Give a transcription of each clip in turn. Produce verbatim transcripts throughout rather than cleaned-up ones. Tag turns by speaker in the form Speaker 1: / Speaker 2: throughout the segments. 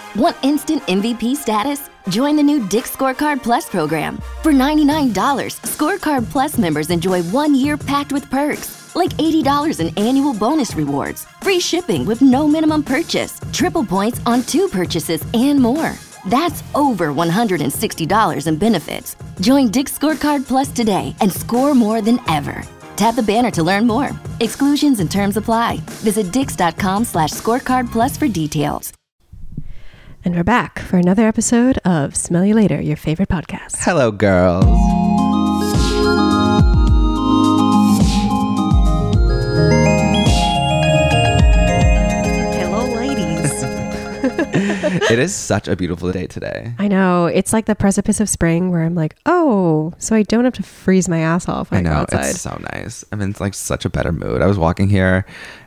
Speaker 1: Want instant M V P status? Join the new Dick's Scorecard Plus program. For ninety-nine dollars, Scorecard Plus members enjoy one year packed with perks, like eighty dollars in annual bonus rewards, free shipping with no minimum purchase, triple points on two purchases, and more. That's over one hundred sixty dollars in benefits. Join Dick's Scorecard Plus today and score more than ever. Tap the banner to learn more. Exclusions and terms apply. Visit dix.com slash scorecard plus for details.
Speaker 2: And we're back for another episode of Smell You Later, your favorite podcast.
Speaker 3: Hello, girls.
Speaker 2: Hello, ladies.
Speaker 3: It is such a beautiful day today.
Speaker 2: I know. It's like the precipice of spring where I'm like, oh, so I don't have to freeze my ass off when I,
Speaker 3: I know.
Speaker 2: go outside.
Speaker 3: It's so nice. I'm in like such a better mood. I was walking here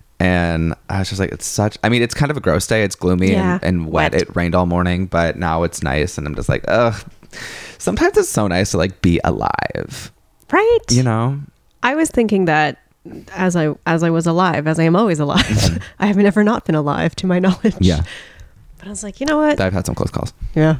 Speaker 3: and I was just like, it's such, I mean, it's kind of a gross day. It's gloomy
Speaker 2: Yeah,
Speaker 3: and, and wet.
Speaker 2: wet.
Speaker 3: It rained all morning, but now it's nice. And I'm just like, ugh. Sometimes it's so nice to like be alive.
Speaker 2: Right?
Speaker 3: You know?
Speaker 2: I was thinking that as I as I was alive, as I am always alive.
Speaker 3: Mm-hmm.
Speaker 2: I have never not been alive to my knowledge.
Speaker 3: Yeah.
Speaker 2: But I was like, you know what?
Speaker 3: I've had some close calls.
Speaker 2: Yeah.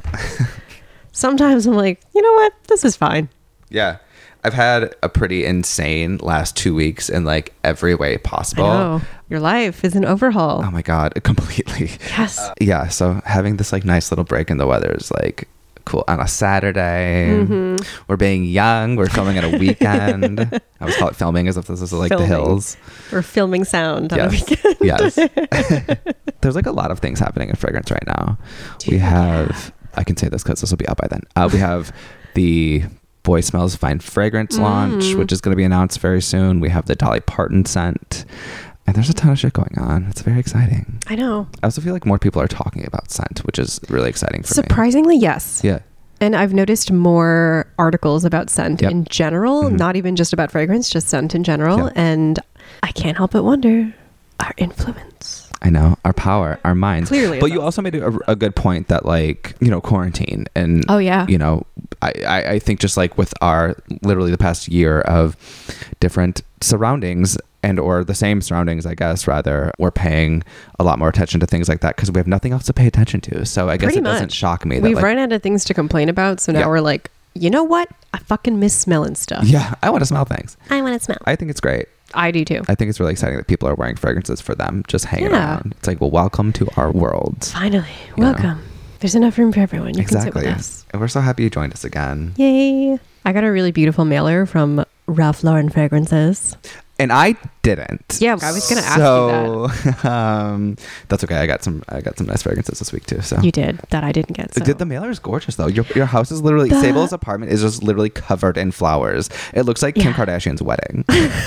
Speaker 2: Sometimes I'm like, you know what? This is fine.
Speaker 3: Yeah. I've had a pretty insane last two weeks in like every way possible.
Speaker 2: I know. Your life is an overhaul.
Speaker 3: Oh my God, completely.
Speaker 2: Yes.
Speaker 3: Uh, yeah. So having this like nice little break in the weather is like cool. On a Saturday,
Speaker 2: Mm-hmm.
Speaker 3: we're being young. We're filming on a weekend. I was call it filming as if this is like
Speaker 2: Filming.
Speaker 3: the hills.
Speaker 2: We're filming sound on
Speaker 3: Yes.
Speaker 2: the weekend.
Speaker 3: Yes. There's like a lot of things happening in fragrance right now.
Speaker 2: Dude,
Speaker 3: we have, I can say this because this will be out by then. Uh, we have the Boy Smells Fine fragrance launch,
Speaker 2: Mm.
Speaker 3: which is going to be announced very soon. We have the Dolly Parton scent. And there's a ton of shit going on. It's very exciting.
Speaker 2: I know.
Speaker 3: I also feel like more people are talking about scent, which is really exciting for
Speaker 2: Surprisingly, yes.
Speaker 3: me. Yeah.
Speaker 2: And I've noticed more articles about scent
Speaker 3: Yep.
Speaker 2: in general,
Speaker 3: Mhm.
Speaker 2: not even just about fragrance, just scent in general.
Speaker 3: Yeah.
Speaker 2: And I can't help but wonder our influence.
Speaker 3: I know. Our power, our minds.
Speaker 2: Clearly
Speaker 3: But
Speaker 2: it's
Speaker 3: you
Speaker 2: us.
Speaker 3: also made a, a good point that like, you know, quarantine and,
Speaker 2: Oh, yeah.
Speaker 3: you know, I, I, I think just like with our literally the past year of different surroundings and or the same surroundings, I guess, rather, we're paying a lot more attention to things like that because we have nothing else to pay attention to. So I guess
Speaker 2: Pretty
Speaker 3: it doesn't
Speaker 2: much.
Speaker 3: shock me that
Speaker 2: We've
Speaker 3: like,
Speaker 2: run out of things to complain about. So now
Speaker 3: Yeah.
Speaker 2: we're like, you know what? I fucking miss smelling stuff.
Speaker 3: yeah, I want to smell things.
Speaker 2: I want to smell.
Speaker 3: I think it's great.
Speaker 2: I do too.
Speaker 3: I think it's really exciting that people are wearing fragrances for them, just hanging
Speaker 2: Yeah.
Speaker 3: around. It's like, well, welcome to our world.
Speaker 2: Finally.
Speaker 3: You know.
Speaker 2: Welcome. There's enough room for everyone. You
Speaker 3: Exactly.
Speaker 2: can sit with us.
Speaker 3: And we're so happy you joined us again.
Speaker 2: Yay. I got a really beautiful mailer from Ralph Lauren Fragrances.
Speaker 3: And I didn't.
Speaker 2: Yeah, I was gonna ask
Speaker 3: so, you that. um, that's okay. I got some. I got some nice fragrances this week too. So
Speaker 2: You did. That I didn't get. So.
Speaker 3: Did the mailer is gorgeous though. Your your house is literally
Speaker 2: The-
Speaker 3: Sable's apartment is just literally covered in flowers. It looks like Kim
Speaker 2: Yeah.
Speaker 3: Kardashian's wedding,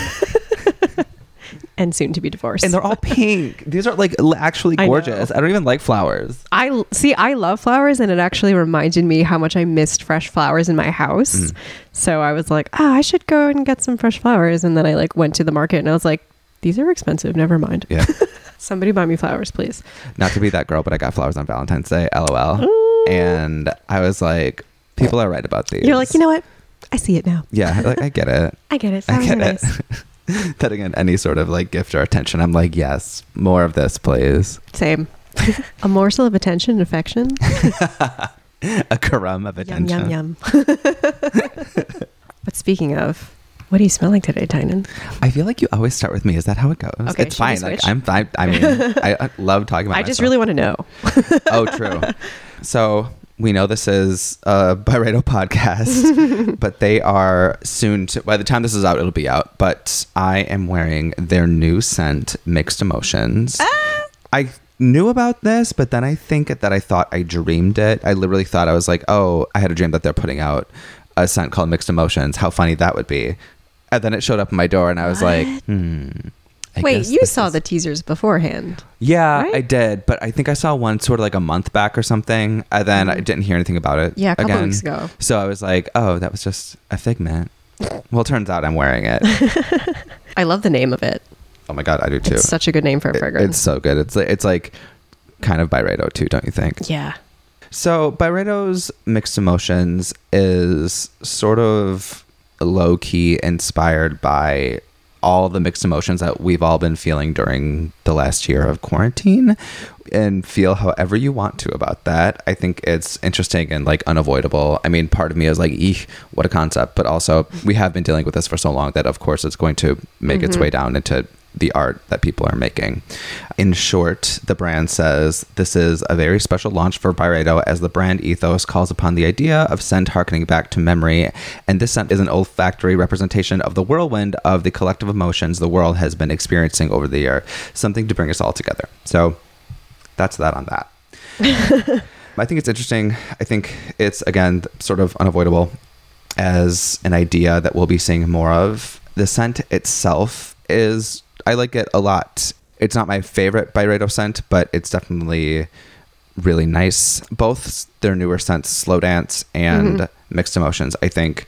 Speaker 2: And soon to be divorced.
Speaker 3: and they're all pink. These are like l- actually
Speaker 2: I know.
Speaker 3: gorgeous. I, don't even like flowers.
Speaker 2: I l- see. I love flowers, and it actually reminded me how much I missed fresh flowers in my house.
Speaker 3: Mm.
Speaker 2: So I was like, ah, I should go and get some fresh flowers. And then I like went to the market, and I was like, these are expensive. Never mind.
Speaker 3: Yeah,
Speaker 2: Somebody buy me flowers, please.
Speaker 3: not to be that girl, but I got flowers on Valentine's Day. LOL.
Speaker 2: Ooh.
Speaker 3: And I was like, people are right about these.
Speaker 2: You're like, you know what? I see it now.
Speaker 3: Yeah, like, I get it.
Speaker 2: I get it.
Speaker 3: I
Speaker 2: Flowers
Speaker 3: get
Speaker 2: are
Speaker 3: it.
Speaker 2: nice.
Speaker 3: That again, any sort of like gift or attention, I'm like, yes, more of this, please.
Speaker 2: Same. A morsel of attention and affection.
Speaker 3: A crumb of
Speaker 2: Yum,
Speaker 3: attention.
Speaker 2: yum, yum. But speaking of, what are you smelling today, Tynan?
Speaker 3: I feel like you always start with me. Is that how it goes?
Speaker 2: Okay,
Speaker 3: It's
Speaker 2: should we
Speaker 3: fine. Like
Speaker 2: switch?
Speaker 3: I'm fine. I mean, I I love talking about
Speaker 2: I just
Speaker 3: myself.
Speaker 2: really want to know.
Speaker 3: Oh, true. So we know this is a Byredo podcast, but they are soon to, by the time this is out, it'll be out. But I am wearing their new scent, Mixed Emotions.
Speaker 2: Ah!
Speaker 3: I knew about this, but then I think that I thought I dreamed it. I literally thought I was like, oh, I had a dream that they're putting out a scent called Mixed Emotions. How funny that would be. And then it showed up at my door and I was like, hmm. I
Speaker 2: Wait,
Speaker 3: guess
Speaker 2: you
Speaker 3: this
Speaker 2: saw
Speaker 3: is-
Speaker 2: the teasers beforehand.
Speaker 3: Yeah,
Speaker 2: right?
Speaker 3: I did, but I think I saw one sort of like a month back or something, and then I didn't hear anything about it.
Speaker 2: Yeah, a couple
Speaker 3: again.
Speaker 2: weeks ago.
Speaker 3: So I was like, oh, that was just a figment. Well, it turns out I'm wearing it.
Speaker 2: I love the name of it.
Speaker 3: Oh my god, I do too.
Speaker 2: It's such a good name for a
Speaker 3: It-
Speaker 2: fragrance.
Speaker 3: it's so good. It's like it's like kind of Byredo too, don't you think?
Speaker 2: yeah.
Speaker 3: So Byredo's Mixed Emotions is sort of low key inspired by all the mixed emotions that we've all been feeling during the last year of quarantine, and feel however you want to about that. I think it's interesting and like unavoidable. I mean, part of me is like, eek, what a concept. But also, we have been dealing with this for so long that, of course, it's going to make mm-hmm. its way down into the art that people are making. In short, the brand says, this is a very special launch for Byredo, as the brand ethos calls upon the idea of scent harkening back to memory. And this scent is an olfactory representation of the whirlwind of the collective emotions the world has been experiencing over the year. Something to bring us all together. So that's that on that. I think it's interesting. I think it's, again, sort of unavoidable as an idea that we'll be seeing more of. The scent itself is, I like it a lot. It's not my favorite Byredo scent, but it's definitely really nice. Both their newer scents, Slow Dance and mm-hmm. Mixed Emotions, I think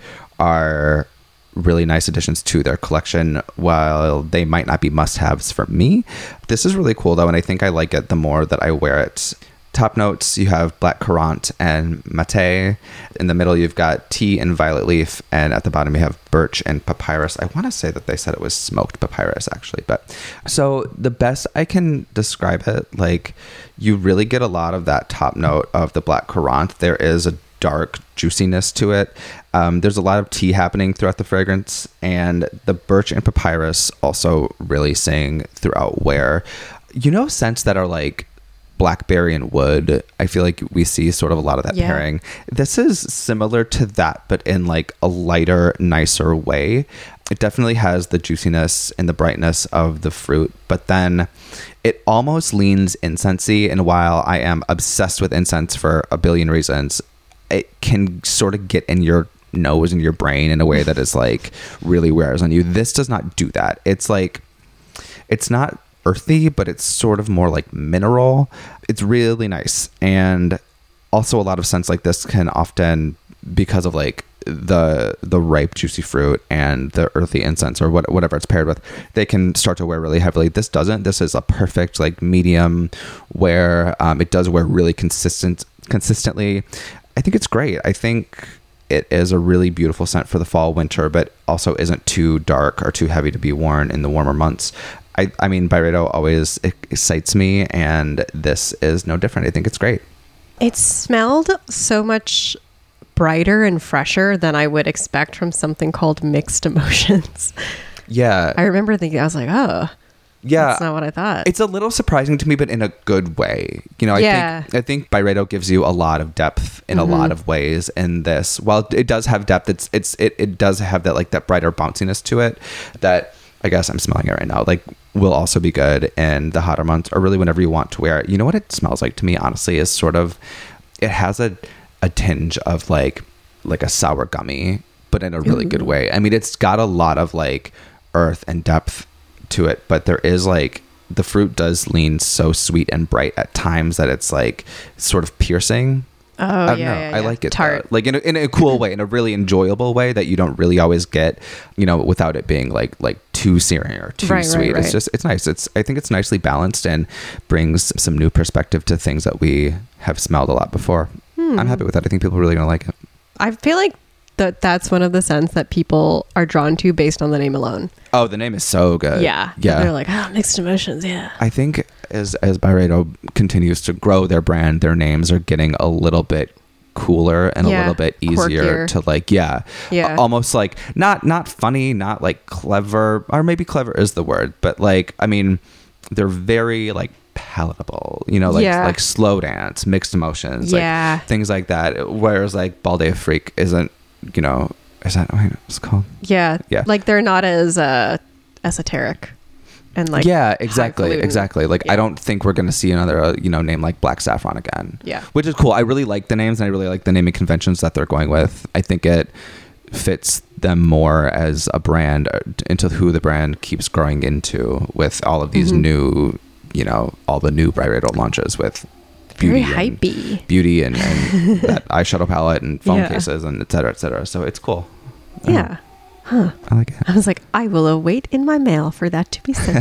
Speaker 3: are really nice additions to their collection. While they might not be must-haves for me, this is really cool though, and I think I like it the more that I wear it. Top notes, you have Black Currant and Mate. In the middle, you've got tea and violet leaf. And at the bottom, you have birch and papyrus. I want to say that they said it was smoked papyrus, actually. But so the best I can describe it, like, you really get a lot of that top note of the Black Currant. There is a dark juiciness to it. Um, there's a lot of tea happening throughout the fragrance. And the birch and papyrus also really sing throughout where, you know, scents that are like blackberry and wood. I feel like we see sort of a lot of that yeah. pairing. This is similar to that, but in like a lighter, nicer way. It definitely has the juiciness and the brightness of the fruit, but then it almost leans incensey. And while I am obsessed with incense for a billion reasons, it can sort of get in your nose and your brain in a way that is like really wears on you. This does not do that. It's like, it's not earthy, but it's sort of more like mineral. It's really nice. And also a lot of scents like this can often, because of like the the ripe juicy fruit and the earthy incense or what, whatever it's paired with, they can start to wear really heavily. This doesn't. This is a perfect like medium wear. Um, it does wear really consistent consistently. I think it's great. I think it is a really beautiful scent for the fall winter, but also isn't too dark or too heavy to be worn in the warmer months. I, I mean, Byredo always excites me, and this is no different. I think it's great.
Speaker 2: It smelled so much brighter and fresher than I would expect from something called Mixed Emotions.
Speaker 3: Yeah.
Speaker 2: I remember thinking, I was like, oh, yeah, that's not what I thought.
Speaker 3: It's a little surprising to me, but in a good way. You know, I
Speaker 2: yeah.
Speaker 3: think I think Byredo gives you a lot of depth in mm-hmm. a lot of ways in this. While it does have depth, it's it's it, it does have that like that brighter bounciness to it that I guess I'm smelling it right now. Like, will also be good in the hotter months, or really whenever you want to wear it. You know what it smells like to me, honestly, is sort of, it has a a tinge of like like a sour gummy, but in a really Ooh. good way. I mean, it's got a lot of like earth and depth to it, but there is like, the fruit does lean so sweet and bright at times that it's like sort of piercing.
Speaker 2: Oh,
Speaker 3: I don't
Speaker 2: yeah,
Speaker 3: know.
Speaker 2: yeah,
Speaker 3: I
Speaker 2: yeah.
Speaker 3: like it.
Speaker 2: Tart.
Speaker 3: Though. Like in a, in a cool way, in a really enjoyable way that you don't really always get, you know, without it being like like too searing or too
Speaker 2: right,
Speaker 3: sweet.
Speaker 2: Right, right.
Speaker 3: It's just, it's nice. It's, I think it's nicely balanced and brings some new perspective to things that we have smelled a lot before. Hmm. I'm happy with that. I think people are really going to like it.
Speaker 2: I feel like that that's one of the scents that people are drawn to based on the name alone.
Speaker 3: Oh, the name is so good.
Speaker 2: Yeah.
Speaker 3: Yeah.
Speaker 2: They're like, oh, Mixed Emotions. Yeah.
Speaker 3: I think as, as Byredo continues to grow their brand, their names are getting a little bit cooler and
Speaker 2: yeah,
Speaker 3: a little bit easier
Speaker 2: quirkier.
Speaker 3: to like, yeah,
Speaker 2: yeah,
Speaker 3: almost like not not funny, not like clever, or maybe clever is the word, but like, I mean, they're very like palatable, you know, like
Speaker 2: yeah.
Speaker 3: like Slow Dance, Mixed Emotions,
Speaker 2: yeah,
Speaker 3: like things like that. Whereas like Balde Freak isn't, you know, is that what it's called?
Speaker 2: Yeah,
Speaker 3: yeah,
Speaker 2: like they're not as uh, esoteric. And like
Speaker 3: yeah, exactly, exactly. Like
Speaker 2: yeah.
Speaker 3: I don't think we're gonna see another, uh, you know, name like Black Saffron again.
Speaker 2: Yeah,
Speaker 3: which is cool. I really like the names, and I really like the naming conventions that they're going with. I think it fits them more as a brand, uh, into who the brand keeps growing into with all of these mm-hmm. new, you know, all the new Byredo launches with beauty,
Speaker 2: very
Speaker 3: and
Speaker 2: hypey
Speaker 3: beauty, and, and that eyeshadow palette and phone
Speaker 2: yeah.
Speaker 3: cases and et cetera, et cetera. So it's cool.
Speaker 2: Yeah. Um, Huh.
Speaker 3: I like it.
Speaker 2: I was like, I will await in my mail for that to be sent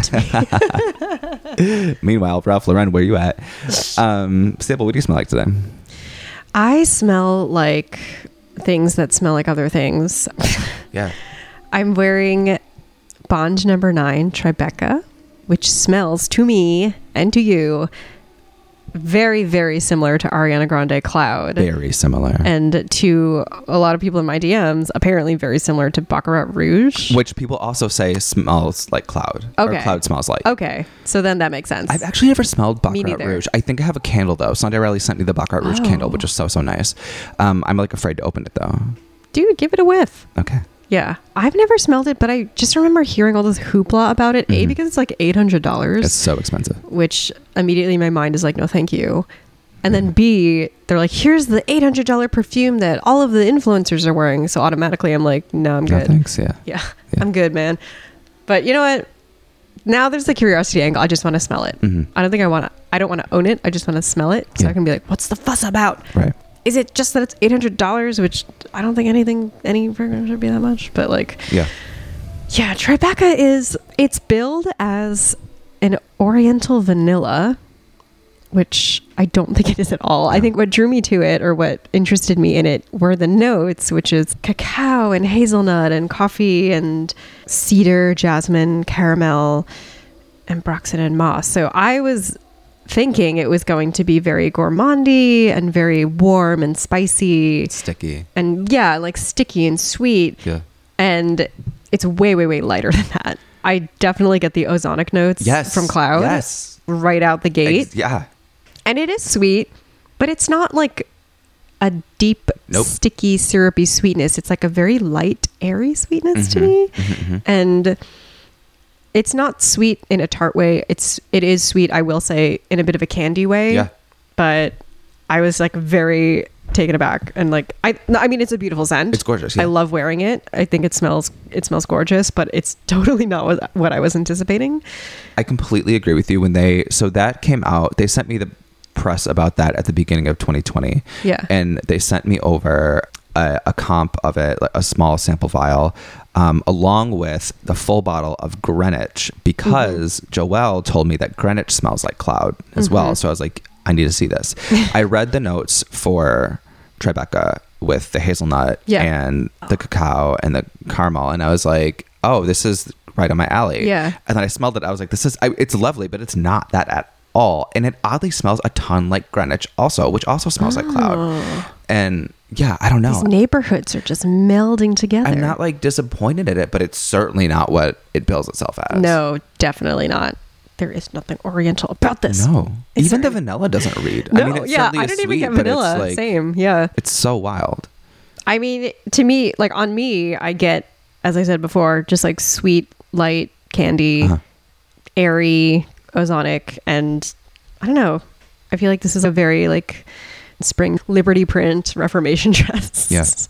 Speaker 2: to
Speaker 3: me. Meanwhile, Ralph Lauren, where you at? Um, Sable, what do you smell like today?
Speaker 2: I smell like things that smell like other things.
Speaker 3: Yeah.
Speaker 2: I'm wearing Bond number nine, Tribeca, which smells to me and to you very, very similar to Ariana Grande Cloud.
Speaker 3: Very similar.
Speaker 2: And to a lot of people in my D Ms, apparently very similar to Baccarat Rouge.
Speaker 3: Which people also say smells like Cloud.
Speaker 2: Okay.
Speaker 3: Or Cloud smells like.
Speaker 2: Okay. So then that makes sense.
Speaker 3: I've actually never smelled
Speaker 2: Me
Speaker 3: Baccarat
Speaker 2: neither.
Speaker 3: Rouge. I think I have a candle though. Sonderelli sent me the Baccarat Rouge
Speaker 2: Oh.
Speaker 3: candle, which is so, so nice. Um, I'm like afraid to open it though.
Speaker 2: Dude, give it a whiff.
Speaker 3: Okay.
Speaker 2: Yeah. I've never smelled it, but I just remember hearing all this hoopla about it. A,
Speaker 3: Mhm.
Speaker 2: because it's like eight hundred dollars.
Speaker 3: It's so expensive.
Speaker 2: Which immediately my mind is like, no, thank you. And then B, they're like, here's the eight hundred dollars perfume that all of the influencers are wearing. So automatically I'm like, no, I'm
Speaker 3: No
Speaker 2: good.
Speaker 3: thanks. Yeah.
Speaker 2: Yeah,
Speaker 3: Yeah.
Speaker 2: I'm good, man. But you know what? Now there's the curiosity angle. I just want to smell it.
Speaker 3: Mhm.
Speaker 2: I don't think I want to, I don't want to own it. I just want to smell it. So
Speaker 3: Yeah.
Speaker 2: I can be like, what's the fuss about?
Speaker 3: Right.
Speaker 2: Is it just that it's eight hundred dollars, which I don't think anything, any fragrance should be that much. But like,
Speaker 3: Yeah.
Speaker 2: yeah, Tribeca is, it's billed as an Oriental vanilla, which I don't think it is at all. I think what drew me to it, or what interested me in it, were the notes, which is cacao and hazelnut and coffee and cedar, jasmine, caramel, and broxen and moss. So I was thinking it was going to be very gourmandy and very warm and spicy
Speaker 3: Sticky.
Speaker 2: and yeah, like sticky and sweet.
Speaker 3: Yeah.
Speaker 2: And it's way, way, way lighter than that. I definitely get the ozonic notes
Speaker 3: Yes.
Speaker 2: from Cloud
Speaker 3: Yes.
Speaker 2: right out the gate.
Speaker 3: Ex- yeah.
Speaker 2: And it is sweet, but it's not like a deep,
Speaker 3: Nope.
Speaker 2: sticky, syrupy sweetness. It's like a very light, airy sweetness to
Speaker 3: Mhm,
Speaker 2: me.
Speaker 3: mhm, mhm.
Speaker 2: And it's not sweet in a tart way. It's it is sweet, I will say, in a bit of a candy way.
Speaker 3: Yeah.
Speaker 2: But I was like very taken aback, and like I no, I mean it's a beautiful scent.
Speaker 3: It's gorgeous. Yeah.
Speaker 2: I love wearing it. I think it smells it smells gorgeous, but it's totally not what, what I was anticipating.
Speaker 3: I completely agree with you. When they so that came out, they sent me the press about that at the beginning of twenty twenty.
Speaker 2: Yeah.
Speaker 3: And they sent me over a, a comp of it, like a small sample vial, um, along with the full bottle of Greenwich, because
Speaker 2: Mm-hmm.
Speaker 3: Joelle told me that Greenwich smells like Cloud as well. So I was like, I need to see this. I read the notes for Tribeca with the hazelnut
Speaker 2: Yeah.
Speaker 3: and the cacao and the caramel, and I was like, oh, this is right on my alley.
Speaker 2: Yeah.
Speaker 3: And then I smelled it. I was like, this is, I, it's lovely, but it's not that at all. And it oddly smells a ton like Greenwich also, which also smells like Cloud. And yeah, I don't know.
Speaker 2: These neighborhoods are just melding together.
Speaker 3: I'm not like disappointed in it, but it's certainly not what it bills itself as.
Speaker 2: No, definitely not. There is nothing oriental about this.
Speaker 3: No.
Speaker 2: Is
Speaker 3: Even
Speaker 2: there
Speaker 3: the vanilla doesn't read.
Speaker 2: No,
Speaker 3: I mean, it
Speaker 2: yeah,
Speaker 3: certainly
Speaker 2: I
Speaker 3: is
Speaker 2: don't even
Speaker 3: sweet,
Speaker 2: get
Speaker 3: but it's
Speaker 2: vanilla.
Speaker 3: like-
Speaker 2: Same, yeah.
Speaker 3: It's so wild.
Speaker 2: I mean, to me, like on me, I get, as I said before, just like sweet, light candy,
Speaker 3: Uh-huh.
Speaker 2: airy, ozonic, and I don't know. I feel like this is a very like spring Liberty print Reformation dress.
Speaker 3: Yes.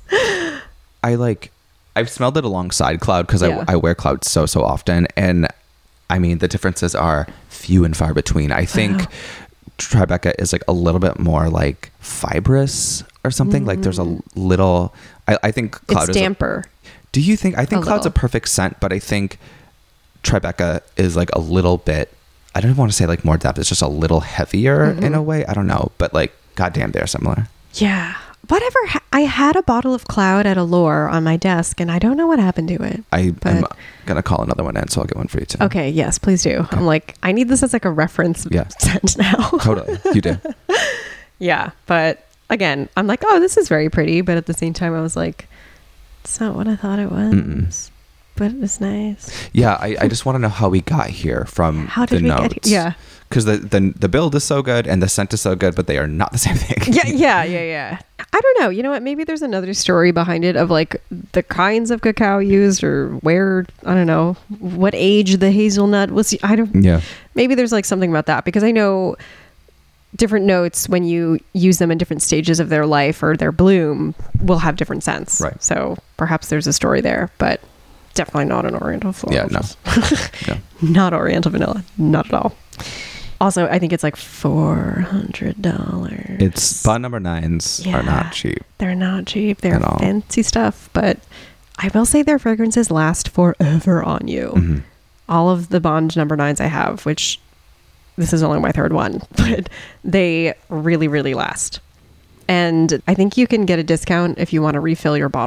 Speaker 3: I like, I've smelled it alongside Cloud because
Speaker 2: Yeah.
Speaker 3: I, I wear Cloud so, so often. And I mean, the differences are few and far between. I think Tribeca is like a little bit more like fibrous or something. Like there's a little, I, I think Cloud
Speaker 2: It's
Speaker 3: is. a-
Speaker 2: damper.
Speaker 3: do you think, I think
Speaker 2: A
Speaker 3: Cloud's a
Speaker 2: little.
Speaker 3: perfect scent, but I think Tribeca is like a little bit, I don't even want to say like more depth. It's just a little heavier
Speaker 2: Mm-hmm.
Speaker 3: in a way. I don't know, but like, goddamn, they're similar.
Speaker 2: Yeah. Whatever. ha- I had a bottle of Cloud at Allure on my desk, and I don't know what happened to it.
Speaker 3: I
Speaker 2: But-
Speaker 3: am gonna call another one in, so I'll get one for you too.
Speaker 2: Okay. Yes, please do. I'm like, I need this as like a reference
Speaker 3: Yeah.
Speaker 2: scent now.
Speaker 3: Totally, you do.
Speaker 2: Yeah, but again, I'm like, oh, this is very pretty, but at the same time, I was like, it's not what I thought it was,
Speaker 3: Mm-mm.
Speaker 2: but it's nice.
Speaker 3: Yeah, I, I just want to know how we got here from
Speaker 2: How did
Speaker 3: the
Speaker 2: we
Speaker 3: notes.
Speaker 2: get here? Yeah.
Speaker 3: because the, the the build is so good and the scent is so good, but they are not the same thing.
Speaker 2: Yeah, yeah, yeah, yeah. I don't know. You know what? Maybe there's another story behind it of like the kinds of cacao used, or where, I don't know, what age the hazelnut was. I don't.
Speaker 3: Yeah.
Speaker 2: Maybe there's like something about that, because I know different notes, when you use them in different stages of their life or their bloom, will have different scents.
Speaker 3: Right.
Speaker 2: So perhaps there's a story there, but definitely not an Oriental floral.
Speaker 3: Yeah, no. no.
Speaker 2: Not Oriental vanilla. Not at all. Also, I think it's like four hundred dollars.
Speaker 3: It's bond number nines
Speaker 2: Yeah.
Speaker 3: are not cheap.
Speaker 2: They're not cheap. They're
Speaker 3: At all.
Speaker 2: fancy stuff, but I will say their fragrances last forever on you.
Speaker 3: Mhm.
Speaker 2: All of the Bond number nines I have, which this is only my third one, but they really, really last. And I think you can get a discount if you want to refill your bottle.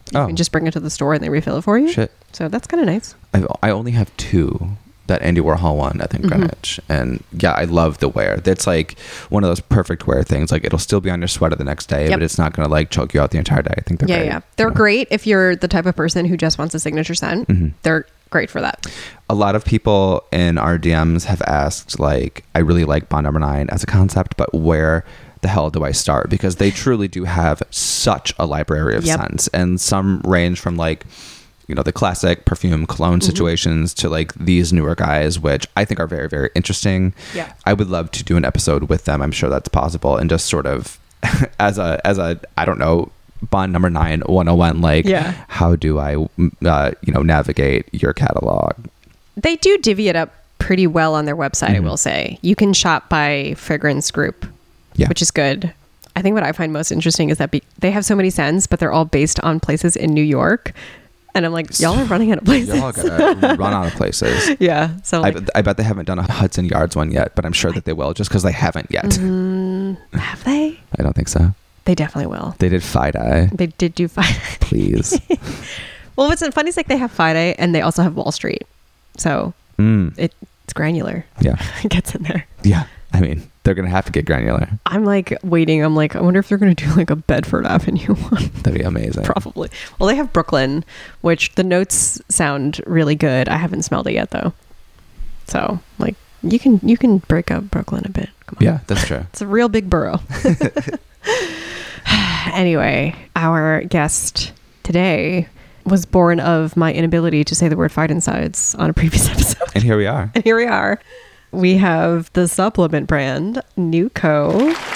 Speaker 2: You
Speaker 3: Oh.
Speaker 2: can just bring it to the store and they refill it for you.
Speaker 3: Shit.
Speaker 2: So that's kind of nice.
Speaker 3: I've, I only have two. That Andy Warhol one, I think,
Speaker 2: Mm-hmm.
Speaker 3: Greenwich. And yeah, I love the wear. That's like one of those perfect wear things. Like it'll still be on your sweater the next day,
Speaker 2: Yep.
Speaker 3: but it's not going to like choke you out the entire day. I think they're
Speaker 2: Yeah,
Speaker 3: great.
Speaker 2: yeah. They're
Speaker 3: Yeah.
Speaker 2: great if you're the type of person who just wants a signature scent.
Speaker 3: Mm-hmm.
Speaker 2: They're great for that.
Speaker 3: A lot of people in our D Ms have asked, like, I really like Bond Number Nine as a concept, but where the hell do I start? Because they truly do have such a library of
Speaker 2: Yep.
Speaker 3: scents, and some range from like, you know, the classic perfume cologne
Speaker 2: Mm-hmm.
Speaker 3: situations to like these newer guys, which I think are very, very interesting.
Speaker 2: Yeah.
Speaker 3: I would love to do an episode with them. I'm sure that's possible. And just sort of as a, as a, I don't know, Bond Number Nine one oh one, like,
Speaker 2: Yeah.
Speaker 3: how do I, uh, you know, navigate your catalog?
Speaker 2: They do divvy it up pretty well on their website, I will say. You can shop by fragrance group,
Speaker 3: Yeah.
Speaker 2: which is good. I think what I find most interesting is that be- they have so many scents, but they're all based on places in New York. And I'm like, y'all are running out of places.
Speaker 3: Y'all gotta run out of places.
Speaker 2: Yeah. So
Speaker 3: I,
Speaker 2: like,
Speaker 3: I bet they haven't done a Hudson Yards one yet, but I'm sure that they will, just because they haven't yet.
Speaker 2: Mm-hmm. have they?
Speaker 3: I don't think so.
Speaker 2: They definitely will.
Speaker 3: They did FiDi.
Speaker 2: They did do Friday.
Speaker 3: Please.
Speaker 2: Well, what's funny is like they have Friday and they also have Wall Street. So
Speaker 3: Mm,
Speaker 2: it, it's granular.
Speaker 3: yeah.
Speaker 2: It gets in there.
Speaker 3: Yeah. I mean, they're going to have to get granular.
Speaker 2: I'm like waiting. I'm like, I wonder if they're going to do like a Bedford Avenue one.
Speaker 3: That'd be amazing.
Speaker 2: Probably. Well, they have Brooklyn, which the notes sound really good. I haven't smelled it yet though. So like you can you can break up Brooklyn a bit. Come on.
Speaker 3: Yeah, that's true.
Speaker 2: It's a real big borough. Anyway, our guest today was born of my inability to say the word phytoncides on a previous episode.
Speaker 3: And here we are.
Speaker 2: And here we are. We have the supplement brand, Nuco.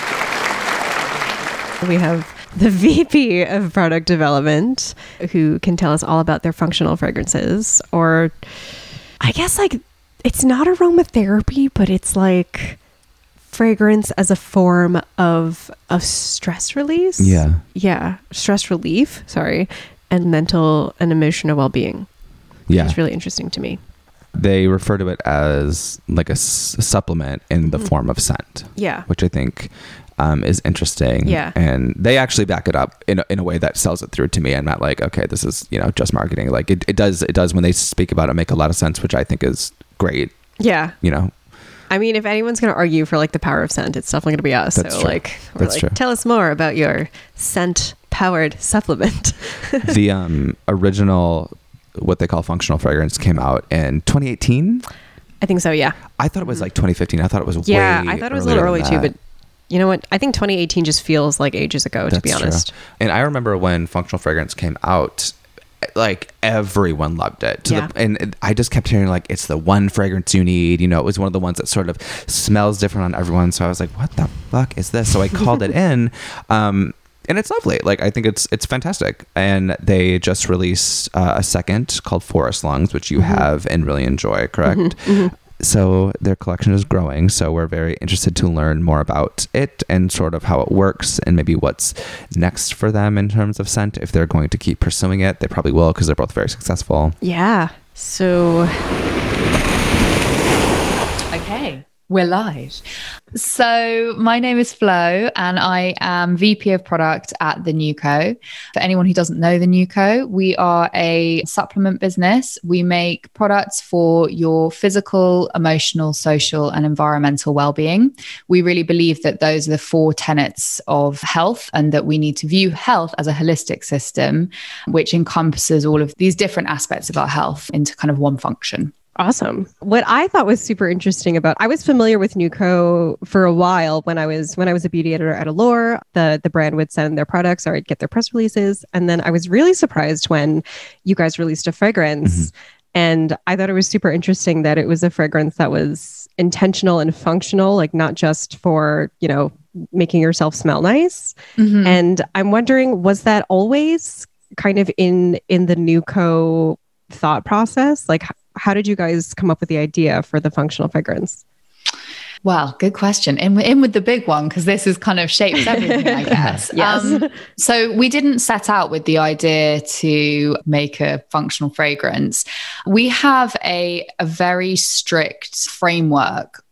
Speaker 2: We have the V P of product development who can tell us all about their functional fragrances, or I guess like it's not aromatherapy, but it's like fragrance as a form of of stress release.
Speaker 3: Yeah.
Speaker 2: Yeah. Stress relief, sorry, and mental and emotional well-being.
Speaker 3: Yeah.
Speaker 2: It's really interesting to me.
Speaker 3: They refer to it as like a s- supplement in the
Speaker 2: Mhm.
Speaker 3: form of scent,
Speaker 2: Yeah.
Speaker 3: which I think um, is interesting.
Speaker 2: Yeah.
Speaker 3: And they actually back it up in a, in a way that sells it through to me. I'm not like, okay, this is, you know, just marketing. Like it, it does, it does when they speak about it, make a lot of sense, which I think is great.
Speaker 2: Yeah.
Speaker 3: You know,
Speaker 2: I mean, if anyone's going to argue for like the power of scent, it's definitely going to be us.
Speaker 3: That's
Speaker 2: so
Speaker 3: true.
Speaker 2: like, we're
Speaker 3: That's
Speaker 2: like,
Speaker 3: true.
Speaker 2: tell us more about your scent powered supplement.
Speaker 3: the um, original, what they call functional fragrance came out in twenty eighteen.
Speaker 2: I think so. Yeah.
Speaker 3: I thought it was like twenty fifteen. I thought it was
Speaker 2: Yeah.
Speaker 3: way
Speaker 2: I thought it was a little
Speaker 3: earlier
Speaker 2: early
Speaker 3: than
Speaker 2: too,
Speaker 3: that.
Speaker 2: but you know what? I think twenty eighteen just feels like ages ago, to be
Speaker 3: That's true.
Speaker 2: honest.
Speaker 3: And I remember when functional fragrance came out, like everyone loved it. To
Speaker 2: Yeah.
Speaker 3: the, and it- I just kept hearing like, it's the one fragrance you need. You know, it was one of the ones that sort of smells different on everyone. So I was like, what the fuck is this? So I called it in. Um, and it's lovely. Like, I think it's it's fantastic. And they just released uh, a second called Forest Lungs, which you have and really enjoy, correct? So their collection is growing. So we're very interested to learn more about it and sort of how it works and maybe what's next for them in terms of scent. If they're going to keep pursuing it, they probably will because they're both very successful.
Speaker 2: Yeah. So
Speaker 4: Okay, we're live. So my name is Flo and I am V P of product at the Nuco. For anyone who doesn't know the Nuco, we are a supplement business. We make products for your physical, emotional, social, and environmental well-being. We really believe that those are the four tenets of health and that we need to view health as a holistic system, which encompasses all of these different aspects of our health into kind of one function.
Speaker 2: awesome. What I thought was super interesting about, I was familiar with Nuco for a while when I was when I was a beauty editor at Allure. The the brand would send their products or I'd get their press releases. And then I was really surprised when you guys released a fragrance. And I thought it was super interesting that it was a fragrance that was intentional and functional, like not just for, you know, making yourself smell nice.
Speaker 4: Mhm.
Speaker 2: And I'm wondering, was that always kind of in in the Nuco thought process? Like, h- how did you guys come up with the idea for the functional fragrance?
Speaker 4: Well, good question. In, in with the big one, because this has kind of shaped everything, I guess.
Speaker 2: Yes.
Speaker 4: So we didn't set out with the idea to make a functional fragrance. We have a, a very strict framework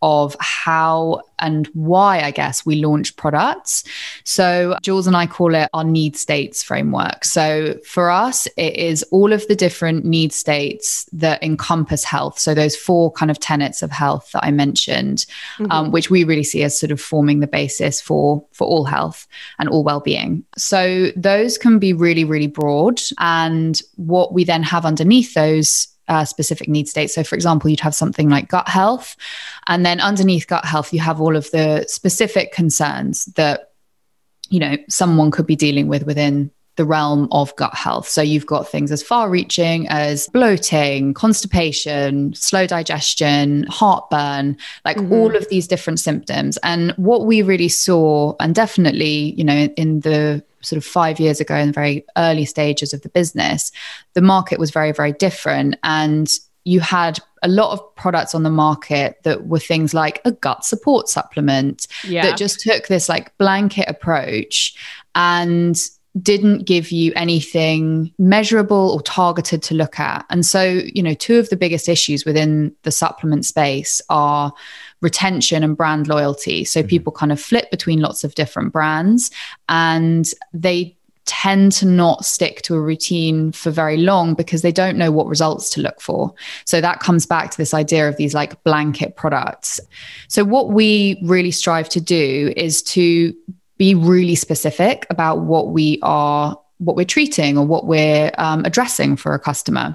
Speaker 4: of how and why, I guess, we launch products. So Jules and I call it our need states framework. So for us, it is all of the different need states that encompass health. So those four kind of tenets of health that I mentioned, mm-hmm. um, which we really see as sort of forming the basis for, for all health and all well-being. So those can be really, really broad. And what we then have underneath those Uh, specific need states. So for example, you'd have something like gut health, and then underneath gut health, you have all of the specific concerns that, you know, someone could be dealing with within the realm of gut health. So you've got things as far reaching as bloating, constipation, slow digestion, heartburn, like mm-hmm. all of these different symptoms. And what we really saw, and definitely, you know, in the sort of five years ago in the very early stages of the business, the market was very, very different. And you had a lot of products on the market that were things like a gut support supplement yeah. that just took this like blanket approach and didn't give you anything measurable or targeted to look at. And so, you know, two of the biggest issues within the supplement space are retention and brand loyalty. So mm-hmm. people kind of flip between lots of different brands, and they tend to not stick to a routine for very long because they don't know what results to look for. So that comes back to this idea of these like blanket products. So what we really strive to do is to be really specific about what we are, what we're treating or what we're um, addressing for a customer.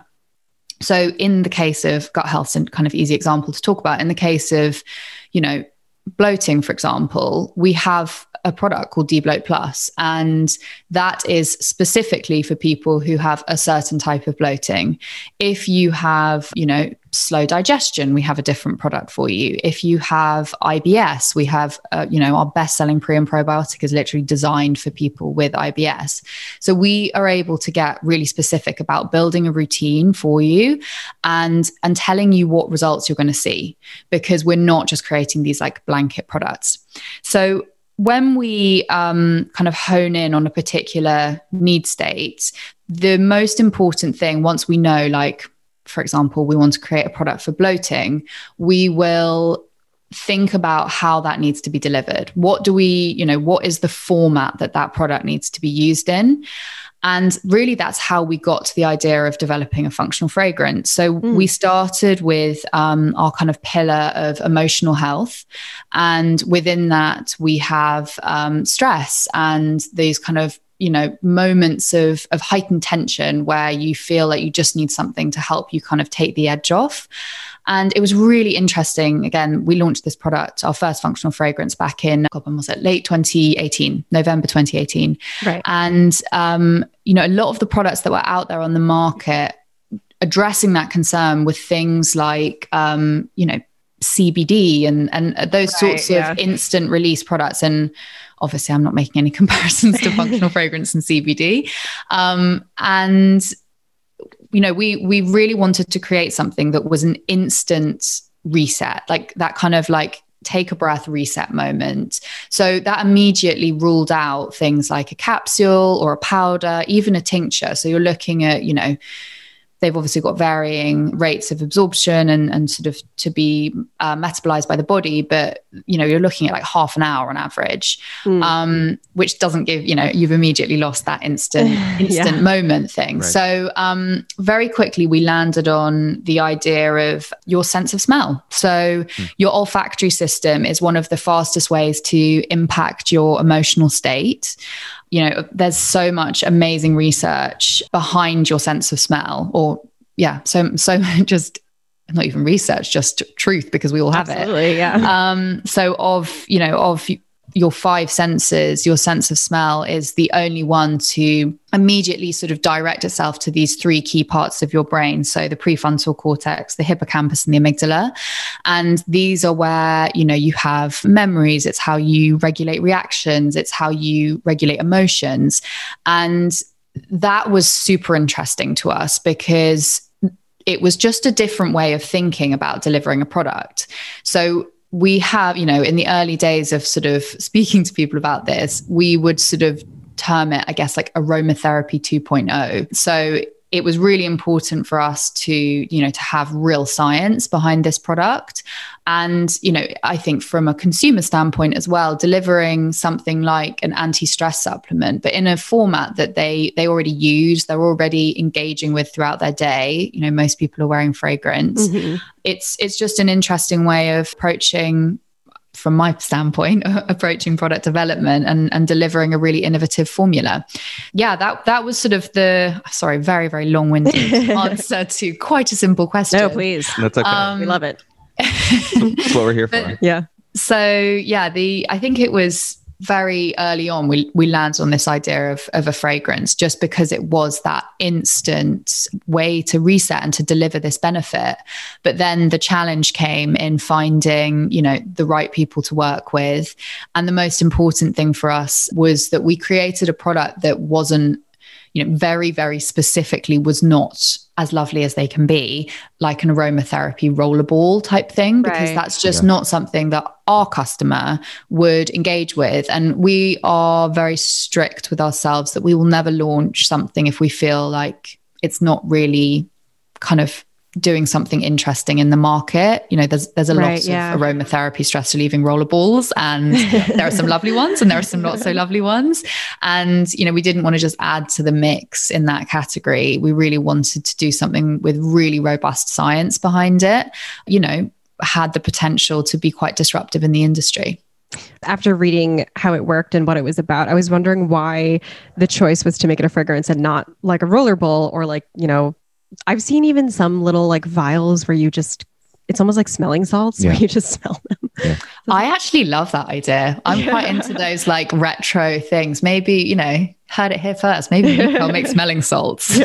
Speaker 4: So in the case of gut health, and kind of easy example to talk about, in the case of, you know, bloating, for example, we have a product called D-Bloat Plus, and that is specifically for people who have a certain type of bloating. If you have, you know, slow digestion, we have a different product for you. If you have I B S, we have, uh, you know, our best-selling pre and probiotic is literally designed for people with I B S. So we are able to get really specific about building a routine for you and, and telling you what results you're going to see, because we're not just creating these like blanket products. So when we um, kind of hone in on a particular need state, the most important thing, once we know, like, for example, we want to create a product for bloating, we will think about how that needs to be delivered. What do we, you know, what is the format that that product needs to be used in? And really, that's how we got to the idea of developing a functional fragrance. So mm. we started with um, our kind of pillar of emotional health. And within that, we have um, stress and these kind of, you know, moments of, of heightened tension where you feel like you just need something to help you kind of take the edge off. And it was really interesting. Again, we launched this product, our first functional fragrance, back in, God, when was it? Late twenty eighteen, November twenty eighteen. Right. And, um, you know, a lot of the products that were out there on the market addressing that concern with things like, um, you know, C B D and, and those right, sorts yeah. of instant release products. And obviously, I'm not making any comparisons to functional fragrance and C B D. Um, and you know, we we really wanted to create something that was an instant reset, like that kind of like take a breath reset moment. So that immediately ruled out things like a capsule or a powder, even a tincture. So you're looking at, you know, they've obviously got varying rates of absorption and, and sort of to be uh, metabolized by the body. But, you know, you're looking at like half an hour on average, mm. um, which doesn't give, you know, you've immediately lost that instant, instant yeah. moment thing. Right. So um, very quickly we landed on the idea of your sense of smell. So mm. your olfactory system is one of the fastest ways to impact your emotional state. You know, there's so much amazing research behind your sense of smell, or yeah, so so just not even research, just truth, because we all have Absolutely, it. Yeah. Um, so of you know of your five senses, your sense of smell is the only one to immediately sort of direct itself to these three key parts of your brain. So the prefrontal cortex, the hippocampus, and the amygdala. And these are where, you know, you have memories. It's how you regulate reactions. It's how you regulate emotions. And that was super interesting to us because it was just a different way of thinking about delivering a product. So we have, you know, in the early days of sort of speaking to people about this, we would sort of term it, I guess, like aromatherapy two point oh. So it was really important for us to, you know, to have real science behind this product. And, you know, I think from a consumer standpoint as well, delivering something like an anti-stress supplement, but in a format that they they already use, they're already engaging with throughout their day. You know, most people are wearing fragrance. Mm-hmm. It's it's just an interesting way of approaching, from my standpoint, approaching product development and, and delivering a really innovative formula. Yeah, that that was sort of the, sorry, very, very long-winded answer to quite a simple question.
Speaker 2: No, please.
Speaker 3: That's okay.
Speaker 2: Um, we love it.
Speaker 3: That's what we're here for.
Speaker 2: But, yeah.
Speaker 4: So yeah, the I think it was very early on, we we landed on this idea of, of a fragrance just because it was that instant way to reset and to deliver this benefit. But then the challenge came in finding, you know, the right people to work with. And the most important thing for us was that we created a product that wasn't, you know, very, very specifically was not as lovely as they can be, like an aromatherapy rollerball type thing, because
Speaker 2: right.
Speaker 4: that's just
Speaker 3: yeah.
Speaker 4: not something that our customer would engage with. And we are very strict with ourselves that we will never launch something if we feel like it's not really kind of doing something interesting in the market. You know, there's there's a
Speaker 2: right,
Speaker 4: lot
Speaker 2: yeah.
Speaker 4: of aromatherapy stress relieving rollerballs, and there are some lovely ones and there are some not so lovely ones. And, you know, we didn't want to just add to the mix in that category. We really wanted to do something with really robust science behind it, you know, had the potential to be quite disruptive in the industry.
Speaker 2: After reading how it worked and what it was about, I was wondering why the choice was to make it a fragrance and not like a rollerball or like, you know, I've seen even some little like vials where you just, it's almost like smelling salts yeah. where you just smell them.
Speaker 3: Yeah.
Speaker 4: I actually love that idea. I'm yeah. quite into those like retro things. Maybe, you know, heard it here first. Maybe I'll make smelling salts.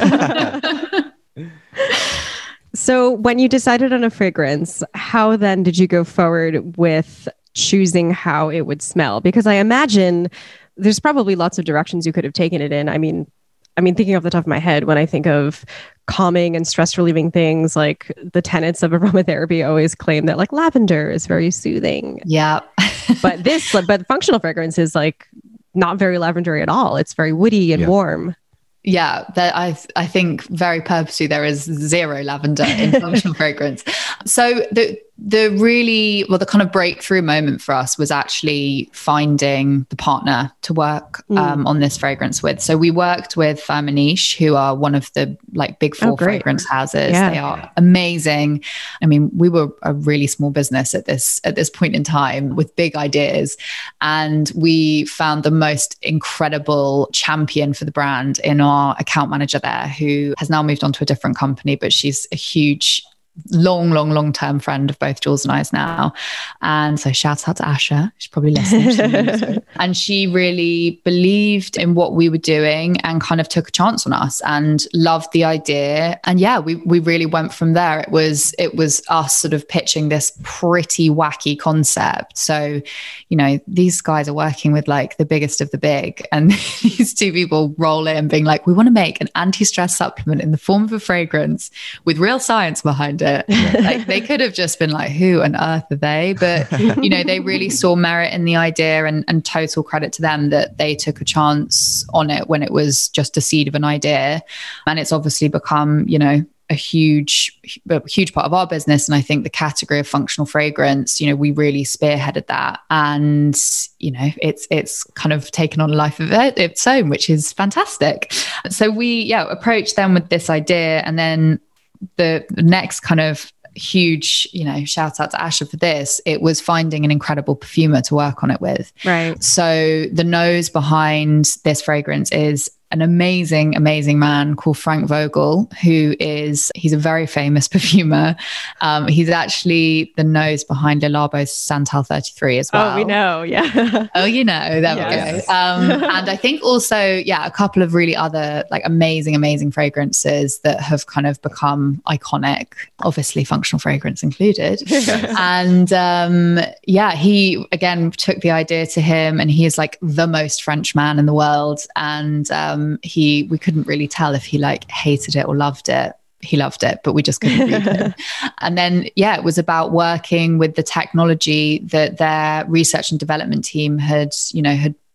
Speaker 2: So when you decided on a fragrance, how then did you go forward with choosing how it would smell? Because I imagine there's probably lots of directions you could have taken it in. I mean, I mean, thinking off the top of my head, when I think of calming and stress relieving things, like the tenets of aromatherapy always claim that like lavender is very soothing.
Speaker 4: Yeah.
Speaker 2: But this, but functional fragrance is like not very lavendery at all. It's very woody and
Speaker 3: yeah.
Speaker 2: warm.
Speaker 4: Yeah, that I I think very purposely there is zero lavender in functional fragrance. So the the really, well, the kind of breakthrough moment for us was actually finding the partner to work mm. um, on this fragrance with. So we worked with Firmenich, who are one of the like big four oh, fragrance houses. Yeah. They are amazing. I mean, we were a really small business at this at this point in time with big ideas, and we found the most incredible champion for the brand in our account manager there, who has now moved on to a different company, but she's a huge long, long, long term friend of both Jules and I's now. And so shout out to Asha. She's probably listening. And she really believed in what we were doing and kind of took a chance on us and loved the idea. And yeah, we we really went from there. It was it was us sort of pitching this pretty wacky concept. So, you know, these guys are working with like the biggest of the big, and these two people roll in being like, we want to make an anti-stress supplement in the form of a fragrance with real science behind it. It. Yeah. Like they could have just been like, who on earth are they? But, you know, they really saw merit in the idea, and, and total credit to them that they took a chance on it when it was just a seed of an idea. And it's obviously become, you know, a huge, a huge part of our business. And I think the category of functional fragrance, you know, we really spearheaded that. And, you know, it's, it's kind of taken on a life of its own, which is fantastic. So we, yeah, approached them with this idea, and then the next kind of huge, you know, shout out to Asha for this, it was finding an incredible perfumer to work on it with.
Speaker 2: Right.
Speaker 4: So the nose behind this fragrance is an amazing, amazing man called Frank Vogel, who is, he's a very famous perfumer. Um, he's actually the nose behind Le Labo's Santal thirty-three as well.
Speaker 2: Oh, we know. Yeah.
Speaker 4: Oh, you know, there
Speaker 2: yes.
Speaker 4: we go. Um, and I think also, yeah, a couple of really other like amazing, amazing fragrances that have kind of become iconic, obviously functional fragrance included. And um, yeah, he, again, took the idea to him, and he is like the most French man in the world. And um, he, we couldn't really tell if he like hated it or loved it. He loved it, but we just couldn't read him. And then, yeah, it was about working with the technology that their research and development team had, you know, had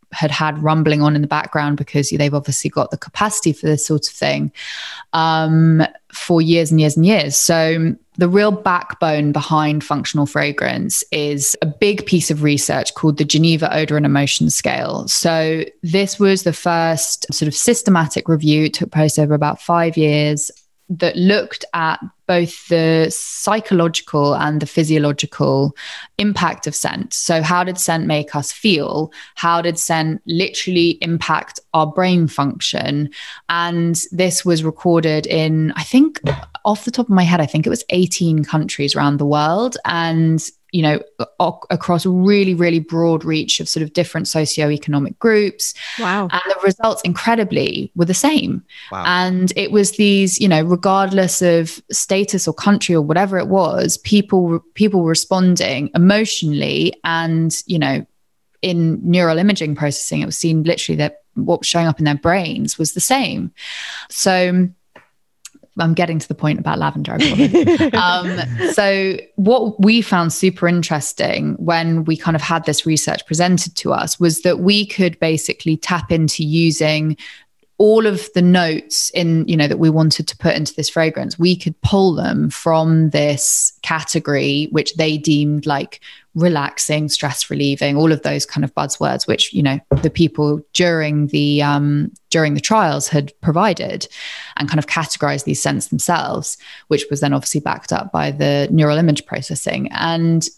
Speaker 4: had had rumbling on in the background, because they've obviously got the capacity for this sort of thing, um, for years and years and years. So the real backbone behind functional fragrance is a big piece of research called the Geneva Odor and Emotion Scale. So this was the first sort of systematic review. It took place over about five years that looked at both the psychological and the physiological impact of scent. So how did scent make us feel? How did scent literally impact our brain function? And this was recorded in, I think, off the top of my head, I think it was eighteen countries around the world. And you know, across a really, really broad reach of sort of different socioeconomic groups.
Speaker 2: Wow.
Speaker 4: And the results, incredibly, were the same.
Speaker 3: Wow.
Speaker 4: And it was these, you know, regardless of status or country or whatever it was, people, people responding emotionally and, you know, in neural imaging processing, it was seen literally that what was showing up in their brains was the same. So I'm getting to the point about lavender, I um, so what we found super interesting when we kind of had this research presented to us was that we could basically tap into using all of the notes in, you know, that we wanted to put into this fragrance. We could pull them from this category, which they deemed like relaxing, stress relieving, all of those kind of buzzwords, which, you know, the people during the um, during the trials had provided, and kind of categorized these scents themselves, which was then obviously backed up by the neural image processing. And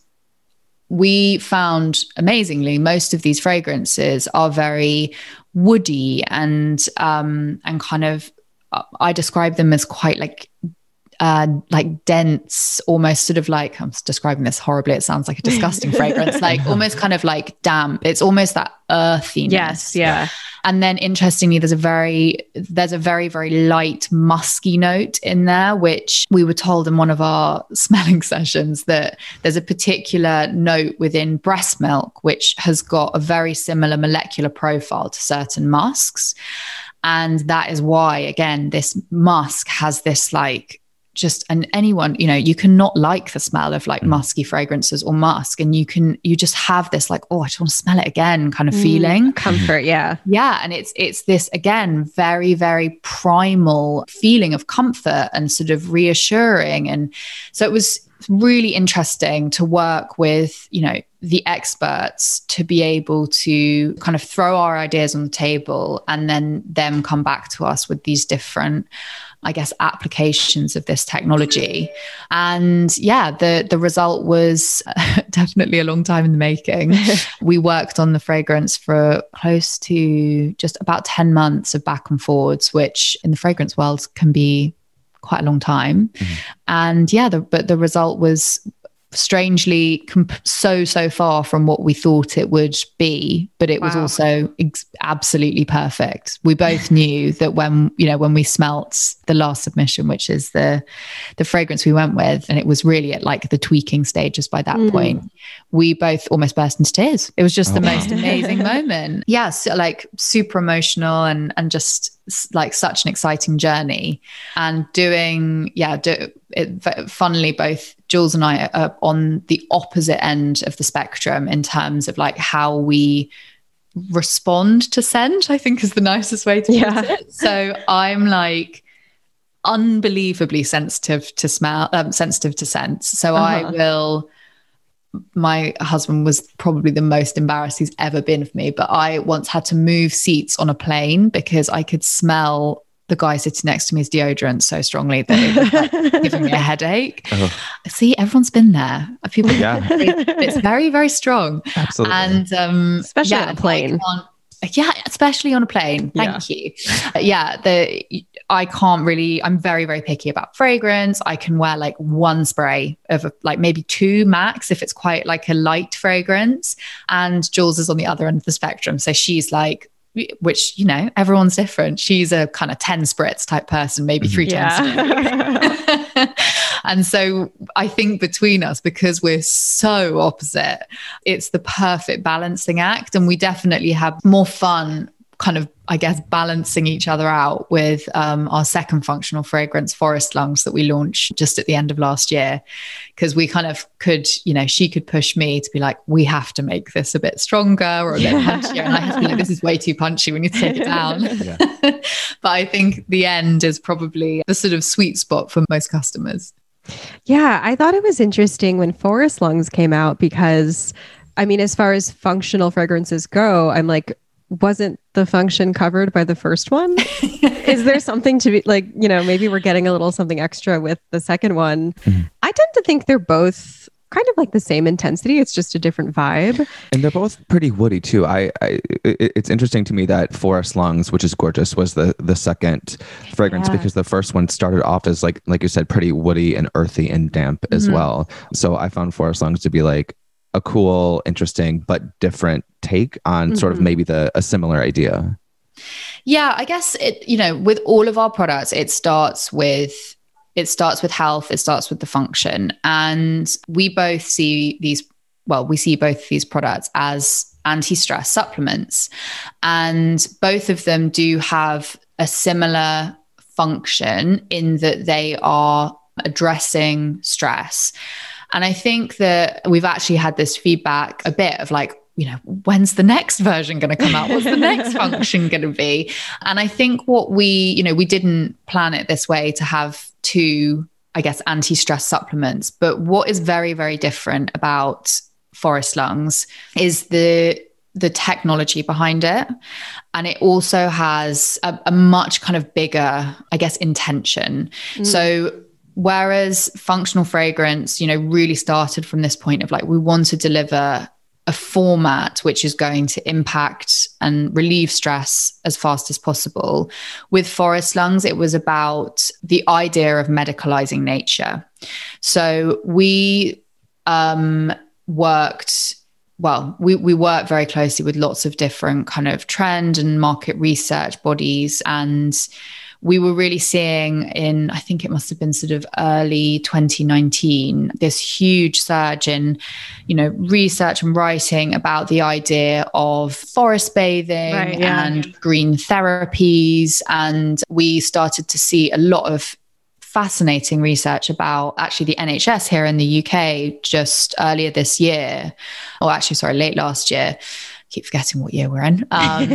Speaker 4: we found, amazingly, most of these fragrances are very woody and um, and kind of, I describe them as quite like uh, like dense, almost sort of like, I'm describing this horribly, it sounds like a disgusting fragrance, like almost kind of like damp. It's almost that earthiness.
Speaker 2: Yes, yeah.
Speaker 4: And then interestingly, there's a very, there's a very, very light musky note in there, which we were told in one of our smelling sessions that there's a particular note within breast milk, which has got a very similar molecular profile to certain musks. And that is why, again, this musk has this like, just, and anyone, you know, you cannot like the smell of like musky fragrances or musk, and you can, you just have this like, oh, I just want to smell it again kind of mm, feeling.
Speaker 2: Comfort. Yeah.
Speaker 4: Yeah. And it's, it's this, again, very, very primal feeling of comfort and sort of reassuring. And so it was really interesting to work with, you know, the experts to be able to kind of throw our ideas on the table and then them come back to us with these different, I guess, applications of this technology. And yeah, the, the result was definitely a long time in the making. We worked on the fragrance for close to just about ten months of back and forwards, which in the fragrance world can be quite a long time. Mm-hmm. And yeah, the, but the result was strangely comp- so so far from what we thought it would be, but it wow. was also ex- absolutely perfect. We both knew that when, you know, when we smelt the last submission, which is the the fragrance we went with, and it was really at like the tweaking stages by that mm. point, we both almost burst into tears. It was just oh, the wow. most amazing moment. Yeah, so like super emotional and and just like such an exciting journey. And doing yeah do it funnily, both Jules and I are on the opposite end of the spectrum in terms of like how we respond to scent, I think is the nicest way to yeah. put it. So I'm like unbelievably sensitive to smell, um, sensitive to scents. So uh-huh. I will, my husband was probably the most embarrassed he's ever been of me, but I once had to move seats on a plane because I could smell the guy sitting next to me's deodorant so strongly that it was like giving me a headache. Oh. See, everyone's been there. People, yeah. it, it's very, very strong.
Speaker 3: Absolutely.
Speaker 4: And um,
Speaker 2: especially
Speaker 4: yeah,
Speaker 2: on a plane.
Speaker 4: Yeah, especially on a plane. Thank yeah. you. Uh, yeah, the I can't really, I'm very, very picky about fragrance. I can wear like one spray of a, like maybe two max if it's quite like a light fragrance. And Jules is on the other end of the spectrum. So she's like, which, you know, everyone's different. She's a kind of ten spritz type person, maybe three yeah. times. And so I think between us, because we're so opposite, it's the perfect balancing act. And we definitely have more fun kind of, I guess, balancing each other out with um, our second functional fragrance, Forest Lungs, that we launched just at the end of last year. Because we kind of could, you know, she could push me to be like, we have to make this a bit stronger or a bit punchier. And I have to be like, this is way too punchy. We need to take it down. Yeah. But I think the end is probably the sort of sweet spot for most customers.
Speaker 2: Yeah, I thought it was interesting when Forest Lungs came out because, I mean, as far as functional fragrances go, I'm like, wasn't the function covered by the first one? Is there something to be like, you know, maybe we're getting a little something extra with the second one. Mm-hmm. I tend to think they're both kind of like the same intensity. It's just a different vibe.
Speaker 3: And they're both pretty woody too. I, I it, it's interesting to me that Forest Lungs, which is gorgeous, was the the second fragrance yeah. because the first one started off as like, like you said, pretty woody and earthy and damp as mm-hmm. well. So I found Forest Lungs to be like a cool, interesting, but different take on mm-hmm. sort of maybe the a similar idea.
Speaker 4: Yeah, I guess it, you know, with all of our products, it starts with it starts with health, it starts with the function. And we both see these, well, we see both these products as anti-stress supplements. And both of them do have a similar function in that they are addressing stress. And I think that we've actually had this feedback a bit of like, you know, when's the next version going to come out? What's the next function going to be? And I think what we, you know, we didn't plan it this way to have two, I guess, anti-stress supplements. But what is very, very different about Forest Lungs is the the technology behind it. And it also has a, a much kind of bigger, I guess, intention. Mm. So whereas functional fragrance, you know, really started from this point of like, we want to deliver a format which is going to impact and relieve stress as fast as possible. With Forest Lungs, it was about the idea of medicalizing nature. So we um, worked, well, we, we worked very closely with lots of different kind of trend and market research bodies. And we were really seeing in, I think it must have been sort of early twenty nineteen, this huge surge in, you know, research and writing about the idea of forest bathing right, yeah. and green therapies. And we started to see a lot of fascinating research about actually the N H S here in the U K just earlier this year, or actually, sorry, late last year. I keep forgetting what year we're in. Um,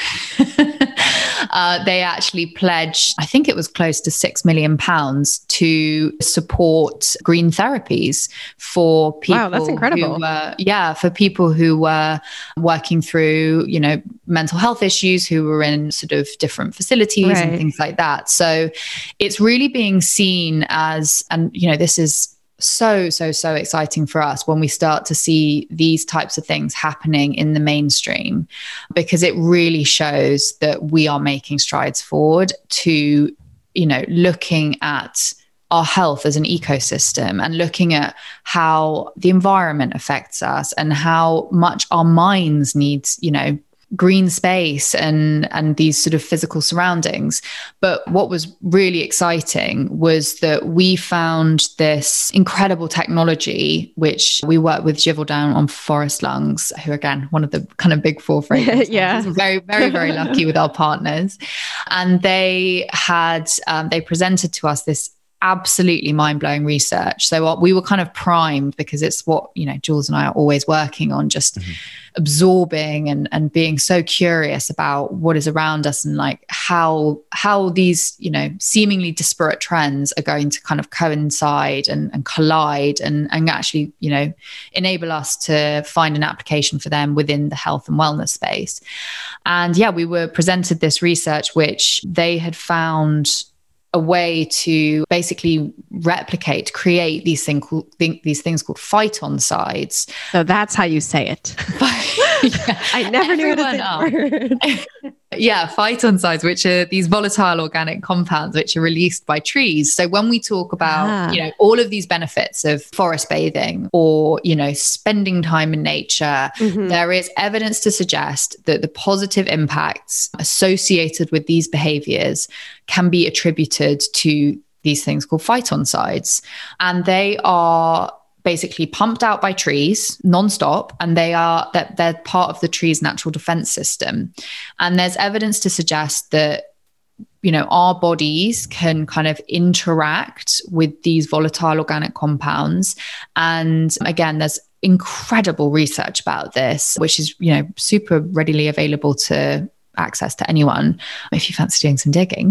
Speaker 4: Uh, they actually pledged, I think it was close to six million pounds to support green therapies for people.
Speaker 2: Wow, that's incredible.
Speaker 4: Who were, yeah, for people who were working through, you know, mental health issues, who were in sort of different facilities right. and things like that. So it's really being seen as, and, you know, this is so, so, so exciting for us when we start to see these types of things happening in the mainstream, because it really shows that we are making strides forward to, you know, looking at our health as an ecosystem and looking at how the environment affects us and how much our minds need, you know, green space and and these sort of physical surroundings. But what was really exciting was that we found this incredible technology, which we worked with Givaudan on Forest Lungs, who again, one of the kind of big four fragrances.
Speaker 2: yeah.
Speaker 4: We're very, very, very lucky with our partners. And they had, um, they presented to us this absolutely mind-blowing research. So we were kind of primed because it's what, you know, Jules and I are always working on, just mm-hmm. absorbing and, and being so curious about what is around us and like how, how these, you know, seemingly disparate trends are going to kind of coincide and, and collide and, and actually, you know, enable us to find an application for them within the health and wellness space. And yeah, we were presented this research, which they had found a way to basically replicate, create these thing called, th- these things called phytoncides.
Speaker 2: So that's how you say it. yeah. I never Everyone knew how to say the word.
Speaker 4: Yeah, phytoncides, which are these volatile organic compounds which are released by trees. So when we talk about, ah. you know, all of these benefits of forest bathing or, you know, spending time in nature, mm-hmm. there is evidence to suggest that the positive impacts associated with these behaviors can be attributed to these things called phytoncides. And they are basically pumped out by trees nonstop, and they are that they're part of the tree's natural defense system. And there's evidence to suggest that, you know, our bodies can kind of interact with these volatile organic compounds. And again, there's incredible research about this, which is, you know, super readily available to access to anyone if you fancy doing some digging.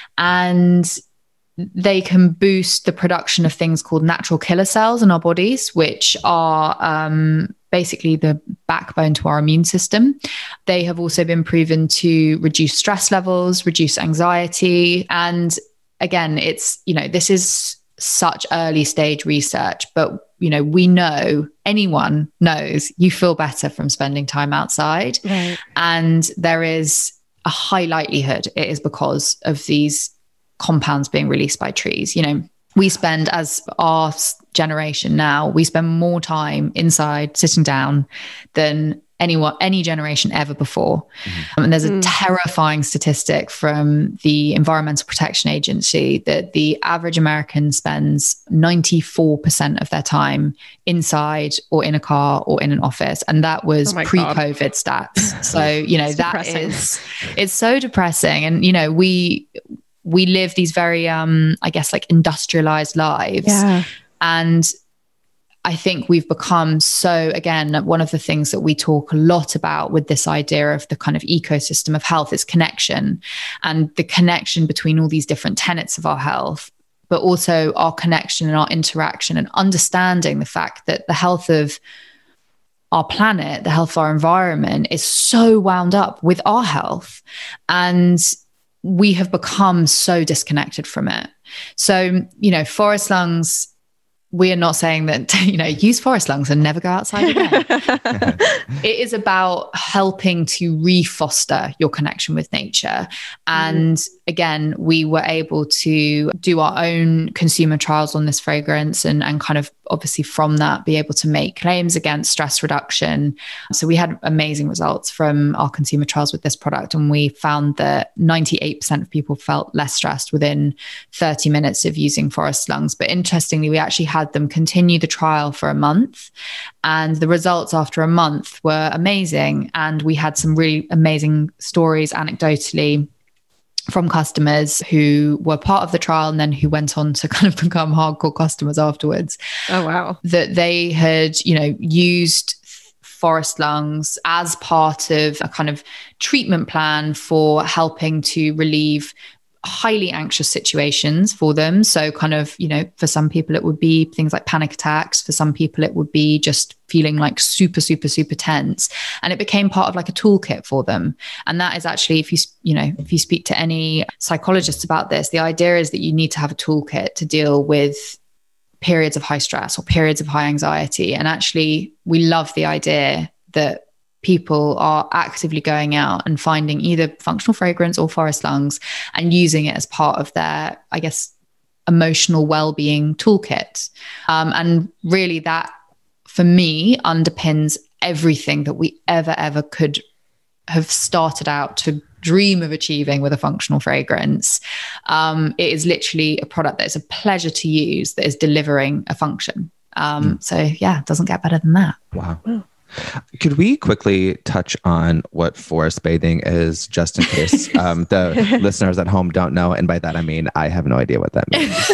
Speaker 4: And they can boost the production of things called natural killer cells in our bodies, which are um, basically the backbone to our immune system. They have also been proven to reduce stress levels, reduce anxiety. And again, it's, you know, this is such early stage research, but, you know, we know, anyone knows you feel better from spending time outside.
Speaker 2: Right.
Speaker 4: And there is a high likelihood it is because of these compounds being released by trees. You know, we spend, as our generation now, we spend more time inside sitting down than anyone, any generation ever before. Mm-hmm. And there's a mm. terrifying statistic from the Environmental Protection Agency that the average American spends ninety-four percent of their time inside or in a car or in an office. And that was oh pre-COVID God. stats. So, you know, that depressing. is, it's so depressing. And, you know, we, we live these very, um, I guess, like industrialized lives.
Speaker 2: Yeah.
Speaker 4: And I think we've become so, again, one of the things that we talk a lot about with this idea of the kind of ecosystem of health is connection, and the connection between all these different tenets of our health, but also our connection and our interaction, and understanding the fact that the health of our planet, the health of our environment is so wound up with our health. And we have become so disconnected from it. So, you know, Forest Lungs, we are not saying that, you know, use Forest Lungs and never go outside again. It is about helping to re-foster your connection with nature. And mm. again, we were able to do our own consumer trials on this fragrance, and, and kind of obviously from that be able to make claims against stress reduction. So we had amazing results from our consumer trials with this product. And we found that ninety-eight percent of people felt less stressed within thirty minutes of using Forest Lungs. But interestingly, we actually had them continue the trial for a month, and the results after a month were amazing. And we had some really amazing stories anecdotally from customers who were part of the trial and then who went on to kind of become hardcore customers afterwards.
Speaker 2: Oh, wow.
Speaker 4: That they had, you know, used Forest Lungs as part of a kind of treatment plan for helping to relieve highly anxious situations for them. So kind of, you know, for some people it would be things like panic attacks. For some people it would be just feeling like super, super, super tense. And it became part of like a toolkit for them. And that is actually, if you, you know, if you speak to any psychologists about this, the idea is that you need to have a toolkit to deal with periods of high stress or periods of high anxiety. And actually, we love the idea that people are actively going out and finding either functional fragrance or Forest Lungs and using it as part of their, I guess, emotional well-being toolkit. Um, and really that, for me, underpins everything that we ever, ever could have started out to dream of achieving with a functional fragrance. Um, it is literally a product that is a pleasure to use, that is delivering a function. Um, mm. So yeah, it doesn't get better than that.
Speaker 3: Wow. wow. Could we quickly touch on what forest bathing is, just in case um, the listeners at home don't know? And by that, I mean, I have no idea what that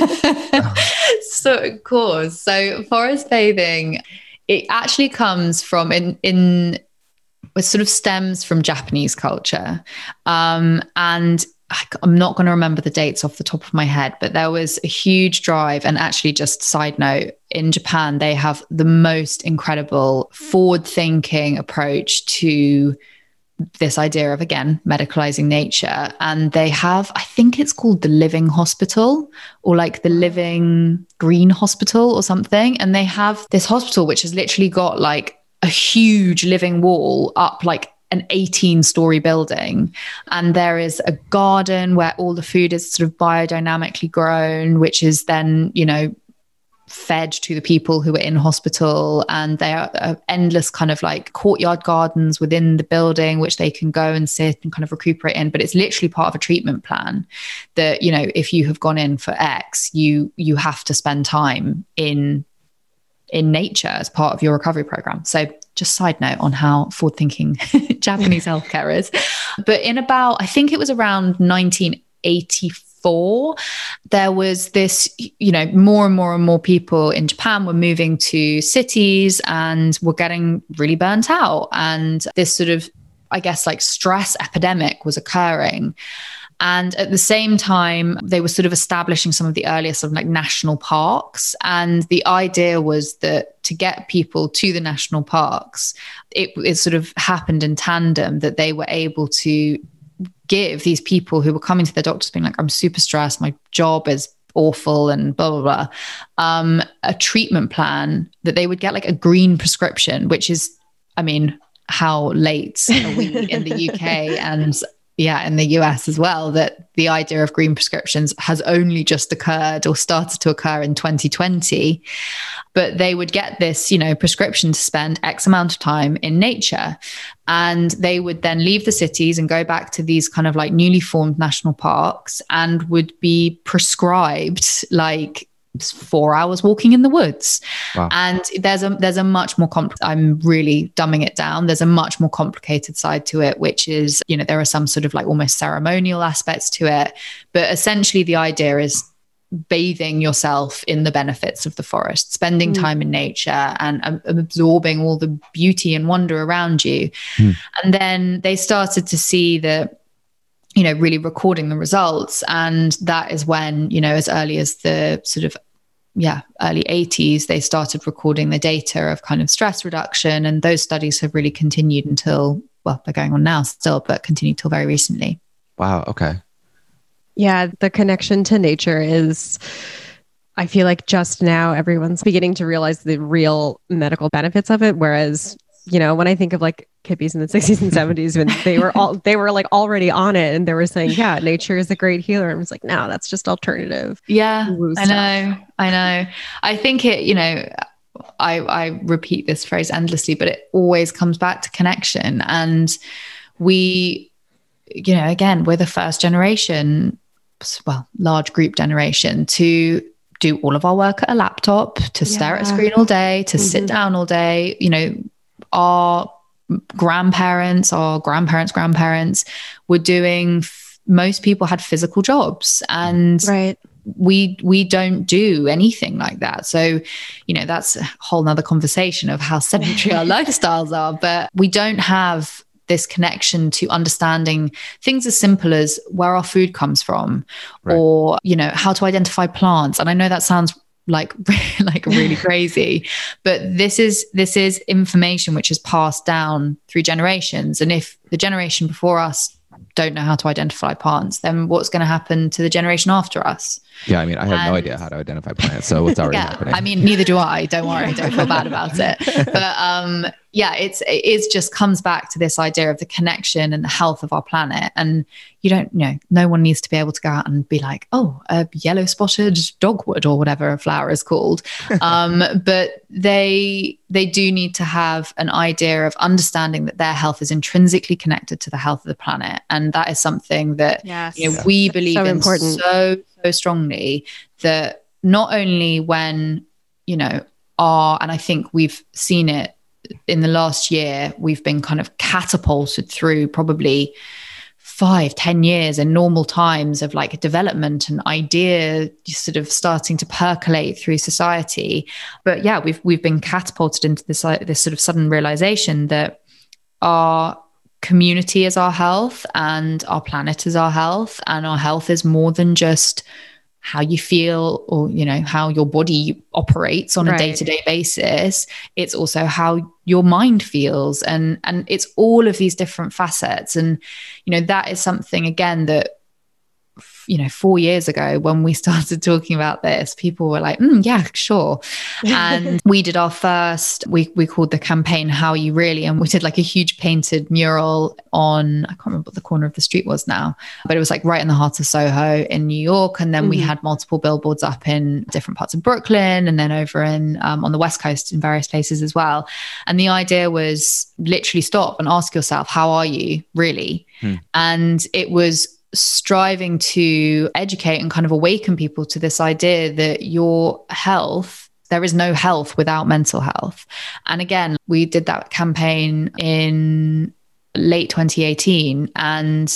Speaker 3: means.
Speaker 4: So, of course. So forest bathing, it actually comes from in, in it sort of stems from Japanese culture. Um, and I'm not going to remember the dates off the top of my head, but there was a huge drive. And actually, just side note, in Japan, they have the most incredible forward-thinking approach to this idea of, again, medicalizing nature. And they have, I think it's called the Living Hospital, or like the Living Green Hospital or something. And they have this hospital, which has literally got like a huge living wall up like an eighteen story building. And there is a garden where all the food is sort of biodynamically grown, which is then, you know, fed to the people who are in hospital. And there are endless kind of like courtyard gardens within the building, which they can go and sit and kind of recuperate in. But it's literally part of a treatment plan that, you know, if you have gone in for X, you, you have to spend time in in nature as part of your recovery program. So just side note on how forward thinking Japanese healthcare is. But in about, I think it was around nineteen eighty-four, there was this, you know, more and more and more people in Japan were moving to cities and were getting really burnt out. And this sort of, I guess, like stress epidemic was occurring. And at the same time, they were sort of establishing some of the earliest sort of like national parks. And the idea was that to get people to the national parks, it, it sort of happened in tandem that they were able to give these people who were coming to their doctors being like, I'm super stressed, my job is awful and blah, blah, blah, um, a treatment plan that they would get like a green prescription, which is, I mean, how late are we in the U K and yeah, in the U S as well, that the idea of green prescriptions has only just occurred or started to occur in twenty twenty. But they would get this, you know, prescription to spend X amount of time in nature. And they would then leave the cities and go back to these kind of like newly formed national parks and would be prescribed like four hours walking in the woods.
Speaker 3: Wow.
Speaker 4: And there's a there's a much more compl- I'm really dumbing it down. There's a much more complicated side to it, which is, you know, there are some sort of like almost ceremonial aspects to it. But essentially the idea is bathing yourself in the benefits of the forest, spending mm. time in nature and um, absorbing all the beauty and wonder around you. Mm. And then they started to see that, you know, really recording the results. And that is when, you know, as early as the sort of, yeah, early eighties, they started recording the data of kind of stress reduction. And those studies have really continued until, well, they're going on now still, but continued till very recently.
Speaker 3: Wow. Okay.
Speaker 2: Yeah. The connection to nature is, I feel like just now everyone's beginning to realize the real medical benefits of it. Whereas, you know, when I think of like hippies in the sixties and seventies, when they were all, they were like already on it and they were saying, yeah, nature is a great healer. And it's like, no, that's just alternative.
Speaker 4: Yeah, I know. I know. I think it, you know, I, I repeat this phrase endlessly, but it always comes back to connection. And we, you know, again, we're the first generation, well, large group generation to do all of our work at a laptop, to yeah. stare at a screen all day, to mm-hmm. sit down all day. You know, our grandparents, our grandparents' grandparents were doing, most people had physical jobs, and
Speaker 2: right.
Speaker 4: we we don't do anything like that. So, you know, that's a whole nother conversation of how sedentary our lifestyles are, but we don't have this connection to understanding things as simple as where our food comes from, right. or, you know, how to identify plants. And I know that sounds like, like really crazy, but this is, this is information which is passed down through generations. And if the generation before us don't know how to identify plants, then what's going to happen to the generation after us?
Speaker 3: Yeah, I mean, I have and, no idea how to identify plants, so what's already
Speaker 4: yeah,
Speaker 3: happening?
Speaker 4: I mean, neither do I. Don't worry, don't feel bad about it. But um, yeah, it's it just comes back to this idea of the connection and the health of our planet. And you don't, you know, no one needs to be able to go out and be like, oh, a yellow spotted dogwood or whatever a flower is called. Um, but they they do need to have an idea of understanding that their health is intrinsically connected to the health of the planet, and that is something that
Speaker 2: yes.
Speaker 4: you know, we believe
Speaker 2: so
Speaker 4: in
Speaker 2: important.
Speaker 4: so so strongly, that not only when, you know, our, and I think we've seen it in the last year, we've been kind of catapulted through probably five, ten years in normal times of like development and idea sort of starting to percolate through society. But yeah, we've, we've been catapulted into this, uh, this sort of sudden realization that our community is our health and our planet is our health, and our health is more than just how you feel or, you know, how your body operates on
Speaker 2: right.
Speaker 4: a day-to-day basis. It's also how your mind feels, and and it's all of these different facets. And, you know, that is something, again, that, you know, four years ago when we started talking about this, people were like, mm, yeah, sure. And we did our first, we we called the campaign How Are You Really? And we did like a huge painted mural on, I can't remember what the corner of the street was now, but it was like right in the heart of Soho in New York. And then mm-hmm. we had multiple billboards up in different parts of Brooklyn, and then over in um, on the West Coast in various places as well. And the idea was literally stop and ask yourself, how are you really? Hmm. And it was striving to educate and kind of awaken people to this idea that your health there is no health without mental health. And again, we did that campaign in late twenty eighteen. And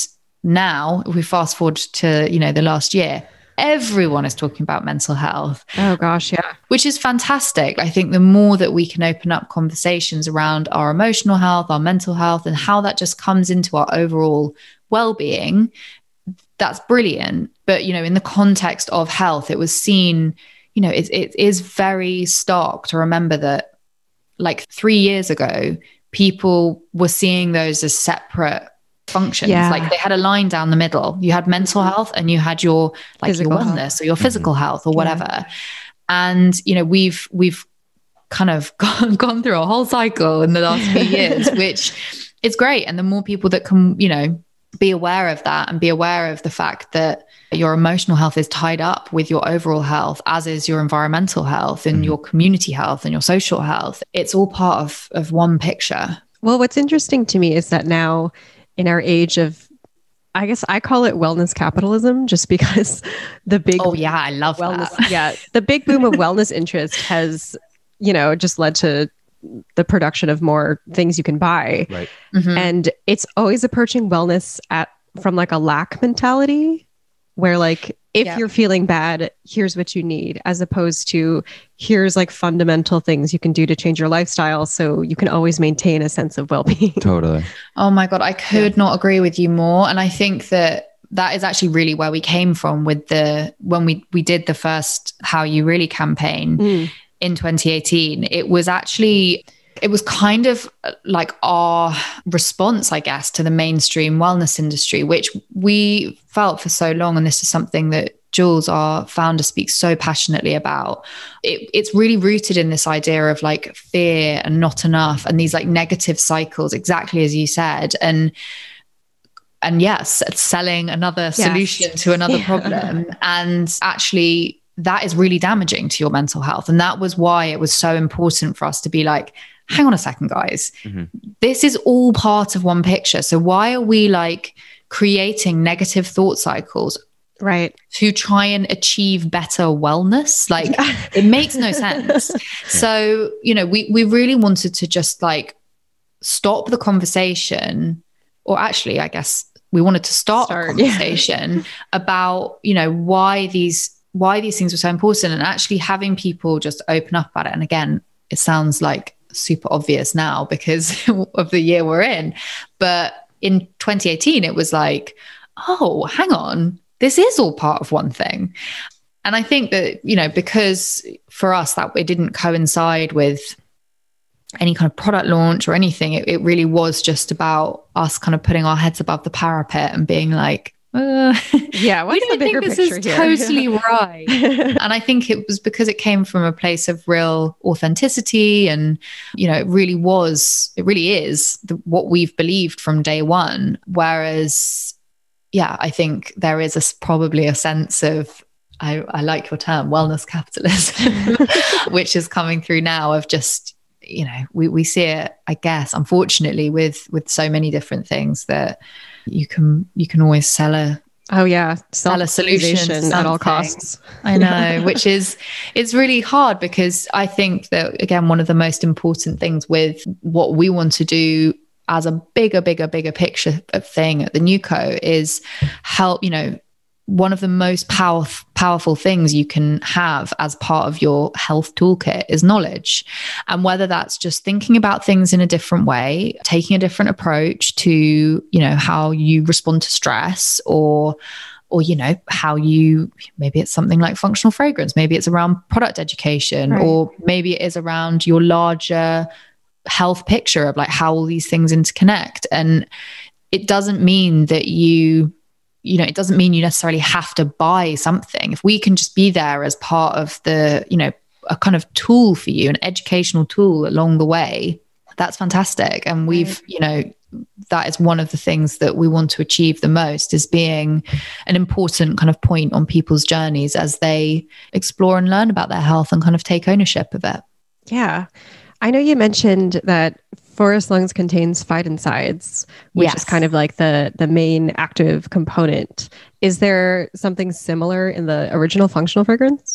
Speaker 4: now if we fast forward to, you know, the last year, everyone is talking about mental health.
Speaker 2: Oh gosh, yeah.
Speaker 4: Which is fantastic. I think the more that we can open up conversations around our emotional health, our mental health, and how that just comes into our overall well-being, that's brilliant. But, you know, in the context of health, it was seen, you know, it, it is very stark to remember that like three years ago, people were seeing those as separate functions.
Speaker 2: Yeah.
Speaker 4: Like they had a line down the middle. You had mental health and you had your like
Speaker 2: Physical
Speaker 4: your wellness
Speaker 2: health.
Speaker 4: or your physical
Speaker 3: Mm-hmm.
Speaker 4: health or whatever.
Speaker 2: Yeah.
Speaker 4: And, you know, we've, we've kind of gone, gone through a whole cycle in the last few years, which is great. And the more people that can, you know, be aware of that and be aware of the fact that your emotional health is tied up with your overall health, as is your environmental health and mm-hmm. your community health and your social health. It's all part of, of one picture.
Speaker 2: Well, what's interesting to me is that now in our age of, I guess I call it wellness capitalism, just because the big
Speaker 4: oh yeah, I love
Speaker 2: wellness,
Speaker 4: that.
Speaker 2: yeah, the big boom of wellness interest has, you know, just led to the production of more things you can buy,
Speaker 3: right?
Speaker 2: Mm-hmm. And it's always approaching wellness at from like a lack mentality, where like if yeah. you're feeling bad, here's what you need, as opposed to here's like fundamental things you can do to change your lifestyle so you can always maintain a sense of well-being.
Speaker 3: Totally.
Speaker 4: Oh my God, I could yeah. not agree with you more. And I think that that is actually really where we came from with the, when we, we did the first How You Really campaign mm. in twenty eighteen. It was actually, it was kind of like our response, I guess, to the mainstream wellness industry, which we felt for so long. And this is something that Jules, our founder, speaks so passionately about. It, it's really rooted in this idea of like fear and not enough and these like negative cycles, exactly as you said. And and yes, selling another yes. solution to another yeah. problem. And actually, that is really damaging to your mental health. And that was why it was so important for us to be like, hang on a second, guys, mm-hmm. this is all part of one picture. So why are we like creating negative thought cycles?
Speaker 2: Right.
Speaker 4: To try and achieve better wellness? Like it makes no sense. Yeah. So, you know, we, we really wanted to just like stop the conversation, or actually, I guess we wanted to start, start a conversation yeah. about, you know, why these, why these things were so important, and actually having people just open up about it. And again, it sounds like super obvious now because of the year we're in, but in twenty eighteen, it was like, oh, hang on, this is all part of one thing. And I think that, you know, because for us that it didn't coincide with any kind of product launch or anything, it, it really was just about us kind of putting our heads above the parapet and being like, Uh,
Speaker 2: yeah, what's
Speaker 4: we don't
Speaker 2: the bigger
Speaker 4: think this
Speaker 2: picture
Speaker 4: is
Speaker 2: here?
Speaker 4: Totally right. And I think it was because it came from a place of real authenticity, and you know, it really was, it really is the, what we've believed from day one. Whereas, yeah, I think there is a, probably a sense of, I, I like your term, wellness capitalism, which is coming through now. Of just, you know, we we see it, I guess, unfortunately, with with so many different things that. You can you can always sell a
Speaker 2: oh yeah
Speaker 4: sell a solution
Speaker 2: at all costs.
Speaker 4: I know, which is it's really hard, because I think that again, one of the most important things with what we want to do as a bigger, bigger, bigger picture of thing at the NewCo is help. You know, one of the most powerful powerful things you can have as part of your health toolkit is knowledge. And whether that's just thinking about things in a different way, taking a different approach to, you know, how you respond to stress, or, or, you know, how you, maybe it's something like functional fragrance, maybe it's around product education, right. Or maybe it is around your larger health picture of like how all these things interconnect. And it doesn't mean that you you know, it doesn't mean you necessarily have to buy something. If we can just be there as part of the, you know, a kind of tool for you, an educational tool along the way, that's fantastic. And we've, right. you know, that is one of the things that we want to achieve the most, is being an important kind of point on people's journeys as they explore and learn about their health and kind of take ownership of it.
Speaker 2: Yeah. I know you mentioned that Forest Lungs contains phytoncides, which yes. is kind of like the, the main active component. Is there something similar in the original functional fragrance?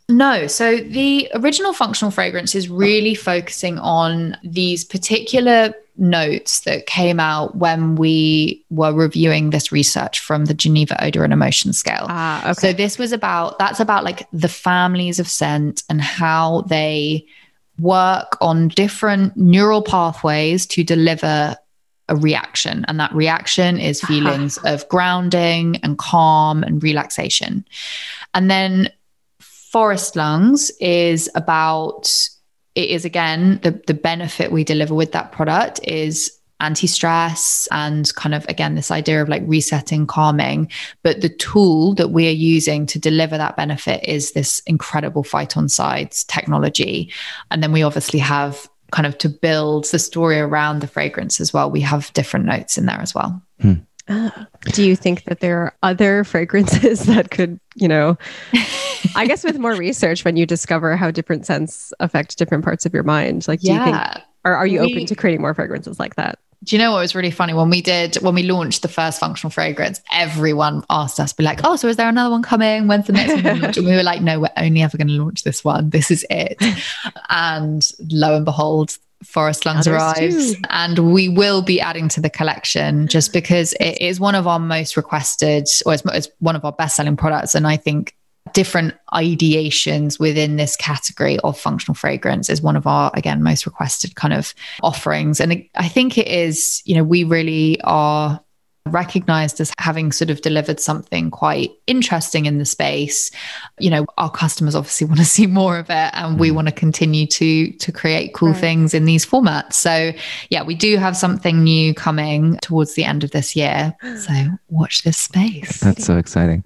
Speaker 4: No. So the original functional fragrance is really focusing on these particular notes that came out when we were reviewing this research from the Geneva Odor and Emotion Scale.
Speaker 2: Ah, okay.
Speaker 4: So this was about, that's about like the families of scent and how they work on different neural pathways to deliver a reaction. And that reaction is feelings uh-huh. of grounding and calm and relaxation. And then Forest Lungs is about, it is again, the, the benefit we deliver with that product is anti-stress and kind of, again, this idea of like resetting, calming. But the tool that we are using to deliver that benefit is this incredible phytoncides technology. And then we obviously have kind of to build the story around the fragrance as well. We have different notes in there as well.
Speaker 3: Hmm.
Speaker 2: Ah. Do you think that there are other fragrances that could, you know, I guess with more research, when you discover how different scents affect different parts of your mind, like, do
Speaker 4: yeah.
Speaker 2: you think, or are you
Speaker 4: we,
Speaker 2: open to creating more fragrances like that?
Speaker 4: Do you know what was really funny? When we did, when we launched the first functional fragrance, everyone asked us, be like, oh, so is there another one coming? When's the next one going to launch? And we were like, no, we're only ever going to launch this one. This is it. And lo and behold, Forest Lungs arrives, too. And we will be adding to the collection just because it is one of our most requested, or it's, it's one of our best-selling products. And I think different ideations within this category of functional fragrance is one of our, again, most requested kind of offerings. And I think it is, you know, we really are recognized as having sort of delivered something quite interesting in the space. You know, our customers obviously want to see more of it, and we want to continue to to create cool right. things in these formats. So yeah, we do have something new coming towards the end of this year. So watch this space.
Speaker 3: That's so exciting.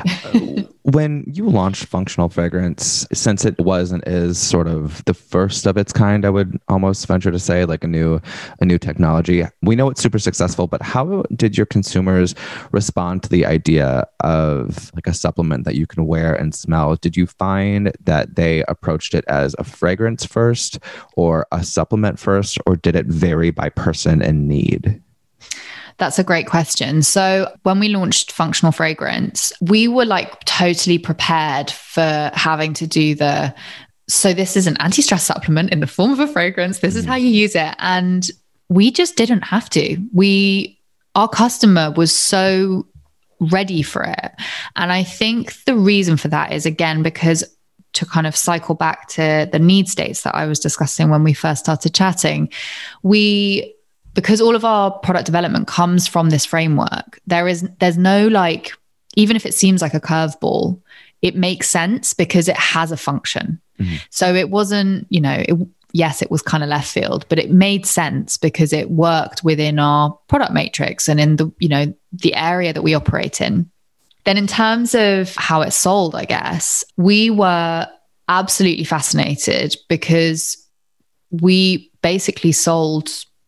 Speaker 3: When you launched functional fragrance, since it was and is sort of the first of its kind, I would almost venture to say, like a new a new technology, we know it's super successful, but how did your consumers respond to the idea of like a supplement that you can wear and smell? Did you find that they approached it as a fragrance first or a supplement first, or did it vary by person and need?
Speaker 4: That's a great question. So when we launched functional fragrance, we were like totally prepared for having to do the, so this is an anti-stress supplement in the form of a fragrance. This is how you use it. And we just didn't have to. We, our customer was so ready for it. And I think the reason for that is, again, because to kind of cycle back to the need states that I was discussing when we first started chatting, we, because all of our product development comes from this framework, there is, there's no like, even if it seems like a curveball, it makes sense because it has a function. Mm-hmm. So it wasn't, you know, it, yes, it was kind of left field, but it made sense because it worked within our product matrix and in the, you know, the area that we operate in. Then in terms of how it's sold, I guess, we were absolutely fascinated because we basically sold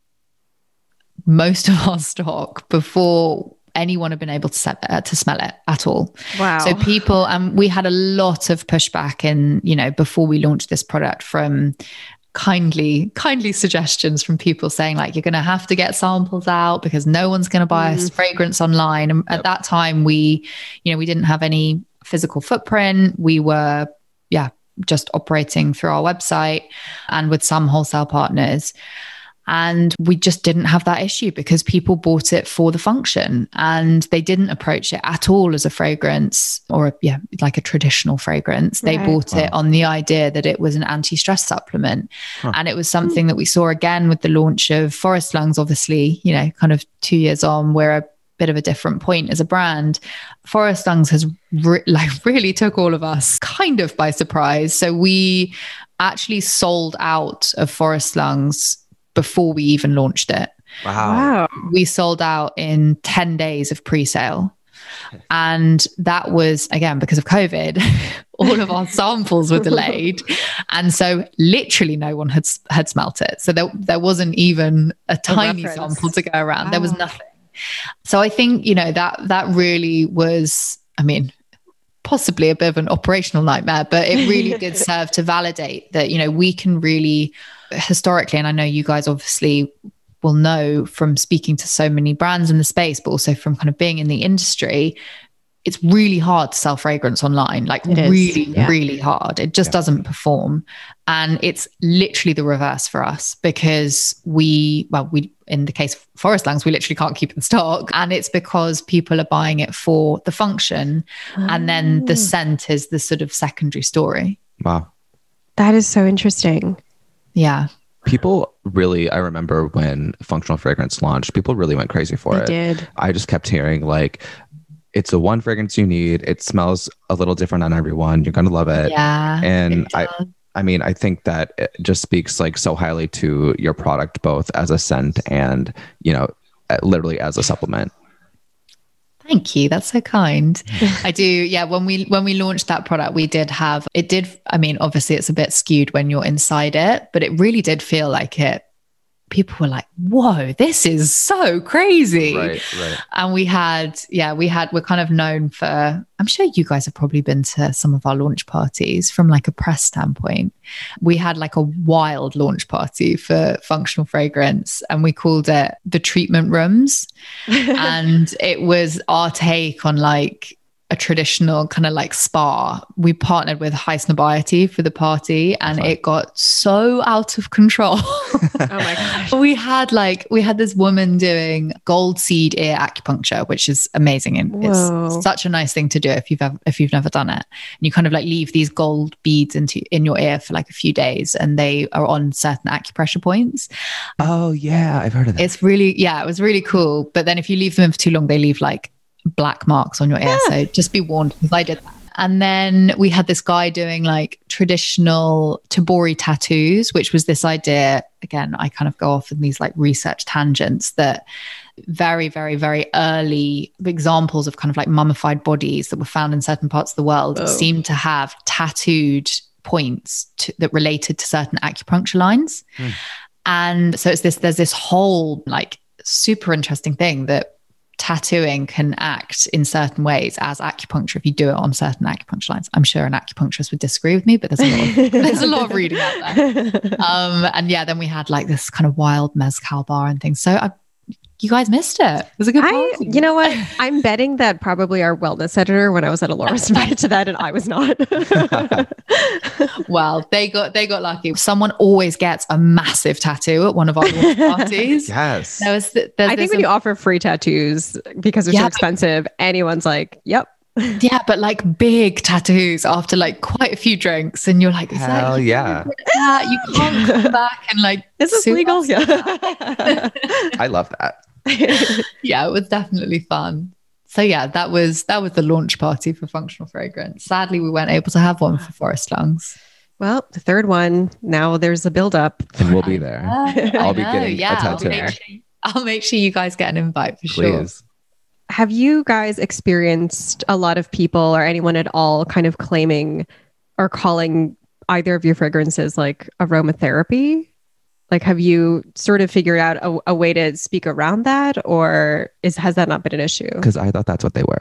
Speaker 4: most of our stock before anyone had been able to set, uh, to smell it at all.
Speaker 2: Wow.
Speaker 4: So people, and um, we had a lot of pushback in, you know, before we launched this product from kindly, kindly suggestions from people saying like, you're going to have to get samples out because no one's going to buy mm. a fragrance online. And yep. at that time we, you know, we didn't have any physical footprint. We were, yeah, just operating through our website and with some wholesale partners. And we just didn't have that issue because people bought it for the function and they didn't approach it at all as a fragrance or, a, yeah, like a traditional fragrance. They right. bought wow. it on the idea that it was an anti-stress supplement. Huh. And it was something that we saw again with the launch of Forest Lungs, obviously, you know, kind of two years on, we're a bit of a different point as a brand. Forest Lungs has re- like really took all of us kind of by surprise. So we actually sold out of Forest Lungs before we even launched it.
Speaker 3: Wow.
Speaker 2: Wow.
Speaker 4: We sold out in ten days of pre-sale. And that was, again, because of COVID, all of our samples were delayed. And so literally no one had had smelt it. So there, there wasn't even a tiny a sample to go around. Wow. There was nothing. So I think, you know, that that really was, I mean, possibly a bit of an operational nightmare, but it really did serve to validate that, you know, we can really historically, and I know you guys obviously will know from speaking to so many brands in the space, but also from kind of being in the industry, it's really hard to sell fragrance online, like
Speaker 2: It is,
Speaker 4: really,
Speaker 2: yeah.
Speaker 4: really hard. It just
Speaker 3: Yeah.
Speaker 4: doesn't perform. And it's literally the reverse for us because we, well, we, in the case of Forest Lungs, we literally can't keep in stock. And it's because people are buying it for the function. And then the scent is the sort of secondary story.
Speaker 3: Wow.
Speaker 2: That is so interesting.
Speaker 4: Yeah.
Speaker 3: People really, I remember when functional fragrance launched, people really went crazy for
Speaker 2: They
Speaker 3: it.
Speaker 2: did.
Speaker 3: I just kept hearing like, it's the one fragrance you need. It smells a little different on everyone. You're going to love it.
Speaker 4: Yeah.
Speaker 3: And
Speaker 4: it
Speaker 3: I,
Speaker 4: does.
Speaker 3: I mean, I think that it just speaks like so highly to your product, both as a scent and, you know, literally as a supplement.
Speaker 4: Thank you. That's so kind. I do. Yeah. When we, when we launched that product, we did have, it did, I mean, obviously it's a bit skewed when you're inside it, but it really did feel like it. People were like, whoa, this is so crazy.
Speaker 3: Right, right.
Speaker 4: And we had, yeah, we had, we're kind of known for, I'm sure you guys have probably been to some of our launch parties from like a press standpoint. We had like a wild launch party for functional fragrance and we called it the treatment rooms. And it was our take on like a traditional kind of like spa. We partnered with High Snobiety for the party and
Speaker 3: Fun.
Speaker 4: It got so out of control.
Speaker 2: Oh my gosh.
Speaker 4: We had like, we had this woman doing gold seed ear acupuncture, which is amazing. And
Speaker 2: Whoa.
Speaker 4: it's such a nice thing to do if you've ever, if you've never done it. And you kind of like leave these gold beads into in your ear for like a few days and they are on certain acupressure points.
Speaker 3: Oh yeah, I've heard of that.
Speaker 4: It's really, yeah, it was really cool. But then if you leave them in for too long, they leave like black marks on your ear. So just be warned because I did that. And then we had this guy doing like traditional Tabori tattoos, which was this idea. Again, I kind of go off in these like research tangents that very, very, very early examples of kind of like mummified bodies that were found in certain parts of the world
Speaker 2: Oh.
Speaker 4: seem to have tattooed points to, that related to certain acupuncture lines.
Speaker 3: Hmm.
Speaker 4: And so it's this, there's this whole like super interesting thing that tattooing can act in certain ways as acupuncture if you do it on certain acupuncture lines. I'm sure an acupuncturist would disagree with me, but there's a lot of, there's a lot of reading out there. Um, and yeah, then we had like this kind of wild mezcal bar and things. So I, you guys missed it. It was a good
Speaker 2: I,
Speaker 4: party.
Speaker 2: you know what? I'm betting that probably our wellness editor, when I was at Allure, was invited to that, and I was not.
Speaker 4: Well, they got they got lucky. Someone always gets a massive tattoo at one of our launch parties.
Speaker 3: Yes.
Speaker 4: There was, there's
Speaker 2: I think
Speaker 4: this
Speaker 2: when you offer free tattoos because they're
Speaker 4: Yeah.
Speaker 2: so expensive, anyone's like, "Yep."
Speaker 4: Yeah, but like big tattoos after like quite a few drinks, and you're like, is
Speaker 3: Hell
Speaker 4: that,
Speaker 3: yeah.
Speaker 4: that you can't come back and like,
Speaker 2: Is this
Speaker 4: sue
Speaker 2: legal?
Speaker 4: us?
Speaker 2: Yeah.
Speaker 3: I love that.
Speaker 4: Yeah, it was definitely fun. So yeah, that was that was the launch party for functional fragrance. Sadly, we weren't able to have one for Forest Lungs.
Speaker 2: Well, the third one. Now there's a build-up.
Speaker 3: And we'll be there. I'll be getting a
Speaker 4: I'll
Speaker 3: tattoo.
Speaker 4: make, sure, I'll make sure you guys get an invite for sure.
Speaker 3: Please.
Speaker 2: Have you guys experienced a lot of people or anyone at all kind of claiming or calling either of your fragrances like aromatherapy? Like, have you sort of figured out a, a way to speak around that, or is has that not been an issue?
Speaker 3: Because I thought that's what they were.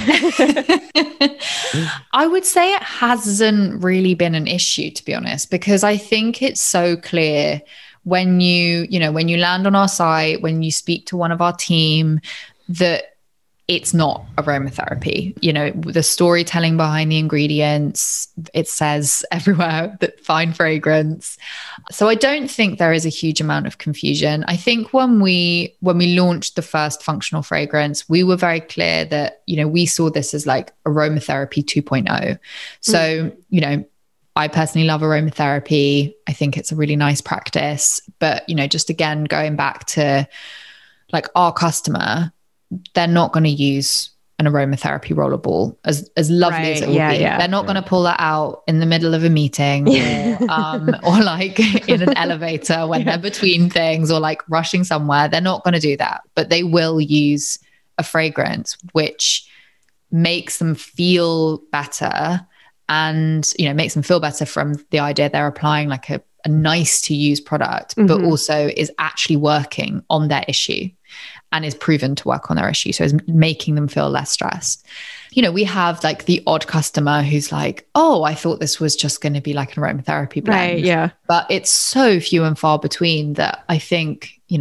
Speaker 4: I would say it hasn't really been an issue, to be honest, because I think it's so clear when you, you know, when you land on our site, when you speak to one of our team, that it's not aromatherapy. You know, the storytelling behind the ingredients, it says everywhere that fine fragrance. So I don't think there is a huge amount of confusion. I think when we when we launched the first functional fragrance, we were very clear that, you know, we saw this as like aromatherapy two point oh. So, mm. you know, I personally love aromatherapy. I think it's a really nice practice. But, you know, just again, going back to like our customer, they're not going to use an aromatherapy rollerball as, as lovely
Speaker 2: Right,
Speaker 4: as it will
Speaker 2: yeah,
Speaker 4: be.
Speaker 2: yeah.
Speaker 4: They're not going to pull that out in the middle of a meeting or, um, or like in an elevator when they're between things or like rushing somewhere. They're not going to do that, but they will use a fragrance which makes them feel better and, you know, makes them feel better from the idea they're applying like a, a nice to use product, mm-hmm. but also is actually working on their issue and is proven to work on their issue. So it's making them feel less stressed. You know, we have like the odd customer who's like, oh, I thought this was just going to be like an aromatherapy blend.
Speaker 2: Right, yeah.
Speaker 4: But it's so few and far between that I think, you know,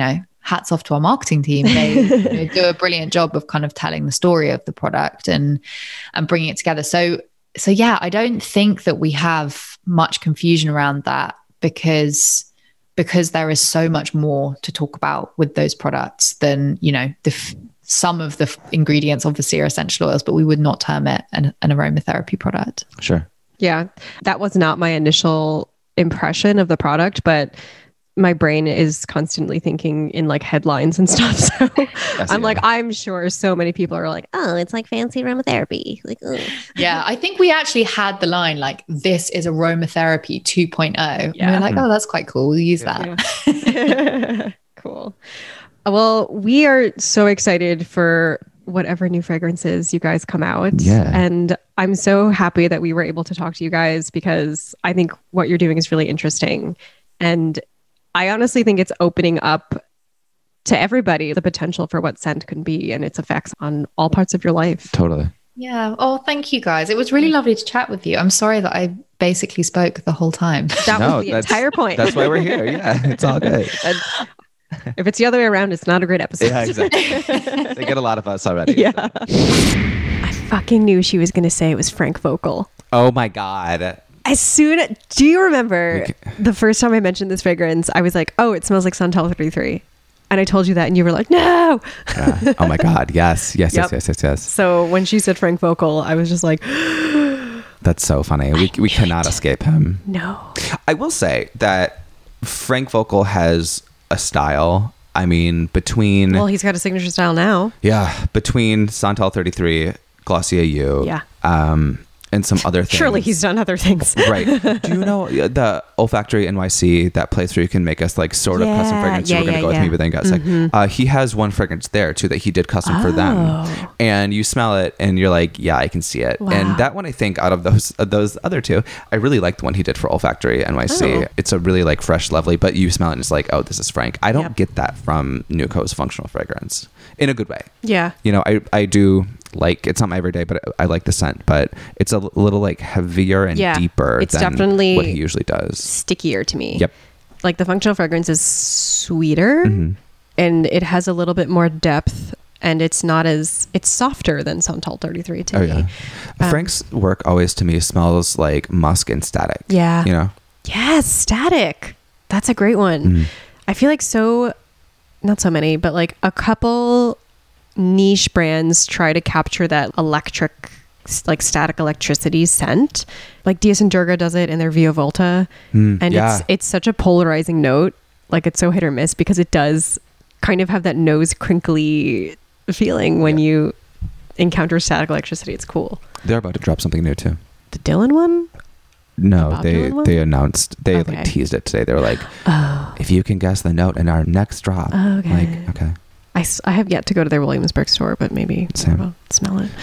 Speaker 4: hats off to our marketing team. They you know, do a brilliant job of kind of telling the story of the product and and bringing it together. So so yeah, I don't think that we have much confusion around that because because there is so much more to talk about with those products than, you know, the f- some of the f- ingredients obviously are essential oils, but we would not term it an, an aromatherapy product.
Speaker 3: Sure.
Speaker 2: Yeah, that was not my initial impression of the product, but my brain is constantly thinking in like headlines and stuff. So I'm like, I'm sure so many people are like, oh, it's like fancy aromatherapy. Like, ugh.
Speaker 4: Yeah, I think we actually had the line like, this is aromatherapy two point oh. Yeah. And we we're like, oh, that's quite cool. We'll use that.
Speaker 2: Yeah. Cool. Well, we are so excited for whatever new fragrances you guys come out.
Speaker 3: Yeah.
Speaker 2: And I'm so happy that we were able to talk to you guys because I think what you're doing is really interesting. And I honestly think it's opening up to everybody the potential for what scent can be and its effects on all parts of your life.
Speaker 3: Totally.
Speaker 4: Yeah. Oh, thank you guys. It was really lovely to chat with you. I'm sorry that I basically spoke the whole time.
Speaker 2: That
Speaker 3: No,
Speaker 2: was the
Speaker 3: that's-
Speaker 2: entire point.
Speaker 3: That's why we're here. Yeah, it's all good.
Speaker 2: And if it's the other way around, it's not a great episode.
Speaker 3: Yeah, exactly. They get a lot of us already.
Speaker 2: Yeah.
Speaker 3: so.
Speaker 2: I fucking knew she was going to say it was Frank Vocal.
Speaker 3: Oh my God.
Speaker 2: As soon, do you remember
Speaker 3: Okay.
Speaker 2: the first time I mentioned this fragrance? I was like, "Oh, it smells like Santal thirty-three," and I told you that, and you were like, "No."
Speaker 3: Yeah. Oh my God. Yes. Yes.
Speaker 2: Yep.
Speaker 3: Yes. Yes. Yes. Yes.
Speaker 2: So when she said Frank Vocal, I was just like,
Speaker 3: That's so funny. We we cannot escape him.
Speaker 2: "No."
Speaker 3: I will say that Frank Vocal has a style. I mean, between
Speaker 2: Well, he's got a signature style now.
Speaker 3: yeah, between Santal thirty-three, Glossier U,
Speaker 2: Yeah.
Speaker 3: um, and some other things.
Speaker 2: Surely he's done other things.
Speaker 3: Right. Do you know the Olfactory N Y C, that place where you can make us like sort of custom
Speaker 2: Yeah,
Speaker 3: fragrance?
Speaker 2: yeah,
Speaker 3: you were going to
Speaker 2: yeah,
Speaker 3: go with
Speaker 2: yeah.
Speaker 3: me, but then got
Speaker 2: Mhm.
Speaker 3: sick. Uh, he has one fragrance there too that he did custom for them.
Speaker 2: Oh.
Speaker 3: And you smell it and you're like, yeah, I can see it.
Speaker 2: Wow.
Speaker 3: And that one, I think out of those of those other two, I really like the one he did for Olfactory N Y C.
Speaker 2: Oh.
Speaker 3: It's a really like fresh, lovely, but you smell it and it's like, oh, this is Frank. I don't
Speaker 2: Yep.
Speaker 3: get that from Nuco's functional fragrance in a good way.
Speaker 2: Yeah.
Speaker 3: You know, I, I do like, it's not my everyday, but I like the scent, but it's a little like heavier and
Speaker 2: Yeah,
Speaker 3: deeper
Speaker 2: it's
Speaker 3: than
Speaker 2: definitely
Speaker 3: what he usually does.
Speaker 2: Stickier to me.
Speaker 3: Yep.
Speaker 2: Like the functional fragrance is sweeter
Speaker 3: Mhm.
Speaker 2: and it has a little bit more depth and it's not as, it's softer than Santal thirty-three to
Speaker 3: Oh
Speaker 2: me.
Speaker 3: yeah.
Speaker 2: Um,
Speaker 3: Frank's work always to me smells like musk and static.
Speaker 2: Yeah.
Speaker 3: You know?
Speaker 2: Yes, Static. That's a great one.
Speaker 3: Mhm.
Speaker 2: I feel like so, not so many, but like a couple niche brands try to capture that electric, like static electricity scent. Like Dias and Durga does it in their Via Volta.
Speaker 3: Mm,
Speaker 2: And
Speaker 3: yeah.
Speaker 2: it's it's such a polarizing note. Like it's so hit or miss because it does kind of have that nose crinkly feeling when
Speaker 3: Yeah.
Speaker 2: you encounter static electricity. It's cool.
Speaker 3: They're about to drop something new too.
Speaker 2: The Dylan one?
Speaker 3: No,
Speaker 2: Bob
Speaker 3: they
Speaker 2: Dylan one?
Speaker 3: they announced, they
Speaker 2: Okay.
Speaker 3: like teased it today. They were like,
Speaker 2: Oh,
Speaker 3: if you can guess the note in our next drop.
Speaker 2: okay.
Speaker 3: Like, okay.
Speaker 2: I, s- I have yet to go to their Williamsburg store, but maybe
Speaker 3: Same.
Speaker 2: I'll smell it.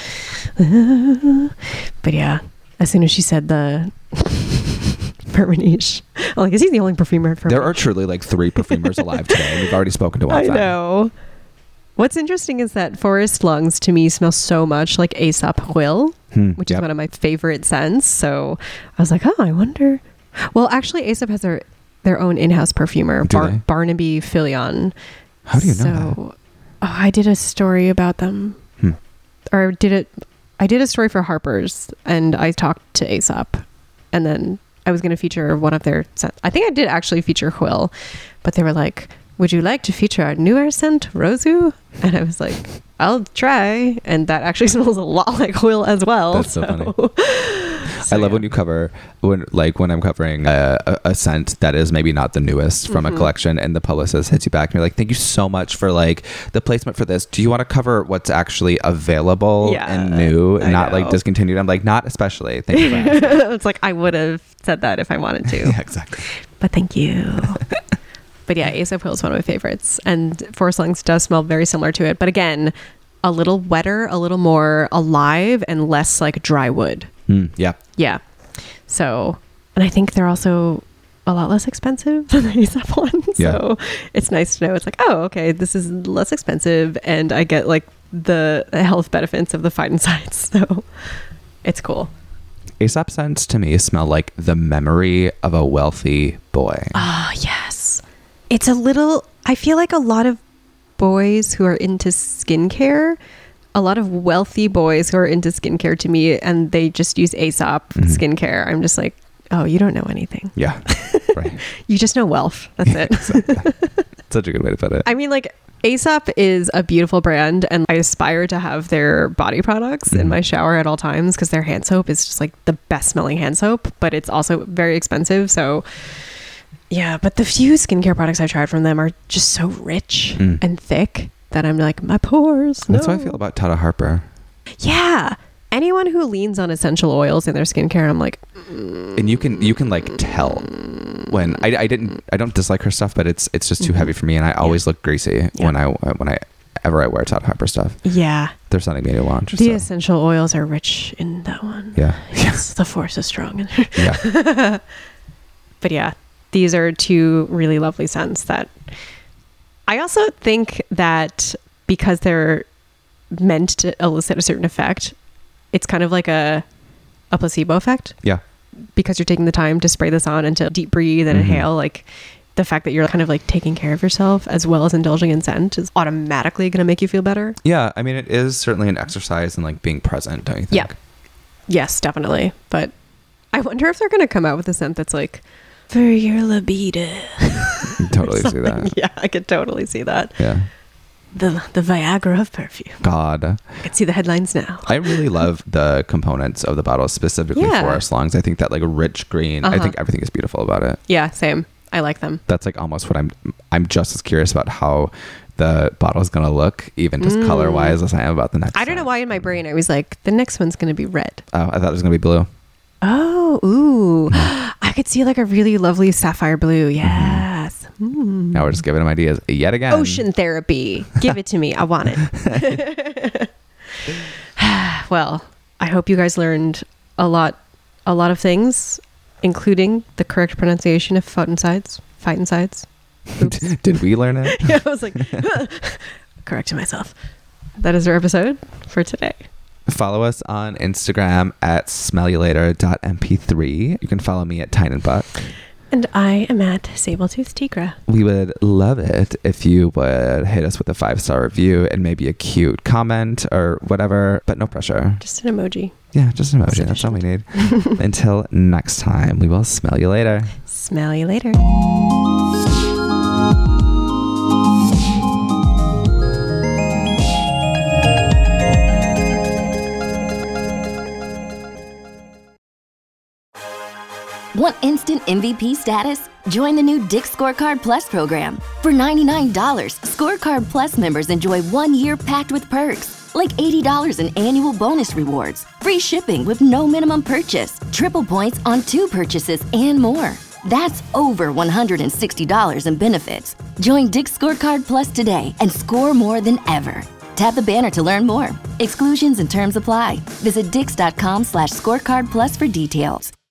Speaker 2: But yeah, as soon as she said the Firmenich, I'm like, is he the only perfumer at Firmenich?
Speaker 3: There are truly like three perfumers alive today, and we've already spoken to one
Speaker 2: I
Speaker 3: of them.
Speaker 2: know. What's interesting is that Forest Lungs to me smells so much like Aesop Huil,
Speaker 3: Hmm,
Speaker 2: which
Speaker 3: yep.
Speaker 2: is one of my favorite scents. So I was like, oh, I wonder. Well, actually, Aesop has their their own in-house perfumer,
Speaker 3: Do
Speaker 2: Bar-
Speaker 3: they?
Speaker 2: Barnaby Filion.
Speaker 3: How do you know
Speaker 2: so,
Speaker 3: that?
Speaker 2: Oh, I did a story about them,
Speaker 3: Hmm.
Speaker 2: or did it? I did a story for Harper's, and I talked to Aesop, and then I was going to feature one of their scents. I think I did actually feature Huil, but they were like, "Would you like to feature our newer scent, Rosu?" And I was like, "I'll try." And that actually smells a lot like Huil as well.
Speaker 3: That's so funny. I love when you cover when like when I'm covering a, a, a scent that is maybe not the newest from
Speaker 2: Mhm.
Speaker 3: a collection, and the publicist hits you back and you're like, thank you so much for like the placement for this. Do you want to cover what's actually available
Speaker 2: Yeah,
Speaker 3: and new and
Speaker 2: I
Speaker 3: not like
Speaker 2: know.
Speaker 3: discontinued? I'm like, not especially. Thank you for asking.
Speaker 2: It's like I would have said that if I wanted to.
Speaker 3: Yeah, exactly.
Speaker 2: But thank you. But yeah, Aesop Huil is one of my favorites. And Forest Lungs does smell very similar to it. But again, a little wetter, a little more alive, and less like dry wood.
Speaker 3: Mm, yeah.
Speaker 2: Yeah. So, and I think they're also a lot less expensive than the Aesop one.
Speaker 3: Yeah.
Speaker 2: So it's nice to know. It's like, oh, okay, this is less expensive. And I get like the health benefits of the phytoncides. So it's cool.
Speaker 3: Aesop scents to me smell like the memory of a wealthy boy.
Speaker 2: Ah, yes. It's a little, I feel like a lot of boys who are into skincare, a lot of wealthy boys who are into skincare to me, and they just use Aesop mm-hmm. skincare. I'm just like, oh, you don't know anything.
Speaker 3: Yeah. Right.
Speaker 2: You just know wealth. That's it.
Speaker 3: Exactly. Such a good way to put it.
Speaker 2: I mean, like, Aesop is a beautiful brand, and I aspire to have their body products mm-hmm. in my shower at all times because their hand soap is just like the best smelling hand soap, but it's also very expensive. So yeah, but the few skincare products I've tried from them are just so rich mm. and thick that I'm like, my pores.
Speaker 3: That's
Speaker 2: no.
Speaker 3: how I feel about Tata Harper.
Speaker 2: Yeah. Anyone who leans on essential oils in their skincare, I'm like, mm.
Speaker 3: and you can you can like tell when I, I didn't I don't dislike her stuff, but it's it's just too mm-hmm. heavy for me, and I always yeah. look greasy yeah. when I when I ever I wear Tata Harper stuff.
Speaker 2: Yeah,
Speaker 3: they're sending me to launch.
Speaker 2: The
Speaker 3: so.
Speaker 2: essential oils are rich in that one.
Speaker 3: Yeah,
Speaker 2: yes, the force is strong in there.
Speaker 3: Yeah,
Speaker 2: but yeah, these are two really lovely scents that I also think that because they're meant to elicit a certain effect, it's kind of like a a placebo effect.
Speaker 3: Yeah.
Speaker 2: Because you're taking the time to spray this on and to deep breathe and mm-hmm. inhale, like the fact that you're kind of like taking care of yourself as well as indulging in scent is automatically going to make you feel better.
Speaker 3: Yeah. I mean, it is certainly an exercise in like being present, don't you think?
Speaker 2: Yeah. Yes, definitely. But I wonder if they're going to come out with a scent that's like, for your libido.
Speaker 3: Totally see that.
Speaker 2: Yeah, I could totally see that.
Speaker 3: Yeah.
Speaker 2: The the Viagra of perfume.
Speaker 3: God.
Speaker 2: I can see the headlines now.
Speaker 3: I really love the components of the bottle, specifically
Speaker 2: yeah.
Speaker 3: forest longs. I think that like a rich green, uh-huh. I think everything is beautiful about it.
Speaker 2: Yeah, same. I like them.
Speaker 3: That's like almost what I'm, I'm just as curious about how the bottle is going to look, even just mm. color wise, as I am about the next
Speaker 2: I don't know why in my brain I was like, the next one's going to be red.
Speaker 3: Oh, I thought it was going to be blue.
Speaker 2: Oh, ooh. I could see like a really lovely sapphire blue. Yes. Mm.
Speaker 3: Now we're just giving them ideas yet again.
Speaker 2: Ocean therapy. Give it to me. I want it. Well, I hope you guys learned a lot, a lot of things, including the correct pronunciation of phytoncides. Phytoncides.
Speaker 3: Did, did we learn it?
Speaker 2: Yeah, I was like, correcting myself. That is our episode for today.
Speaker 3: Follow us on Instagram at smellulator dot m p three. You can follow me at Tynanbuck.
Speaker 2: And I am at Sabletooth Tigra.
Speaker 3: We would love it if you would hit us with a five-star review and maybe a cute comment or whatever, but no pressure.
Speaker 2: Just an emoji.
Speaker 3: Yeah, just an emoji. That's all we need. Until next time, we will smell you later.
Speaker 2: Smell you later.
Speaker 1: Want instant M V P status? Join the new Dick's Scorecard Plus program. For ninety-nine dollars, Scorecard Plus members enjoy one year packed with perks, like eighty dollars in annual bonus rewards, free shipping with no minimum purchase, triple points on two purchases, and more. That's over one hundred sixty dollars in benefits. Join Dick's Scorecard Plus today and score more than ever. Tap the banner to learn more. Exclusions and terms apply. Visit dix dot com slash scorecard plus for details.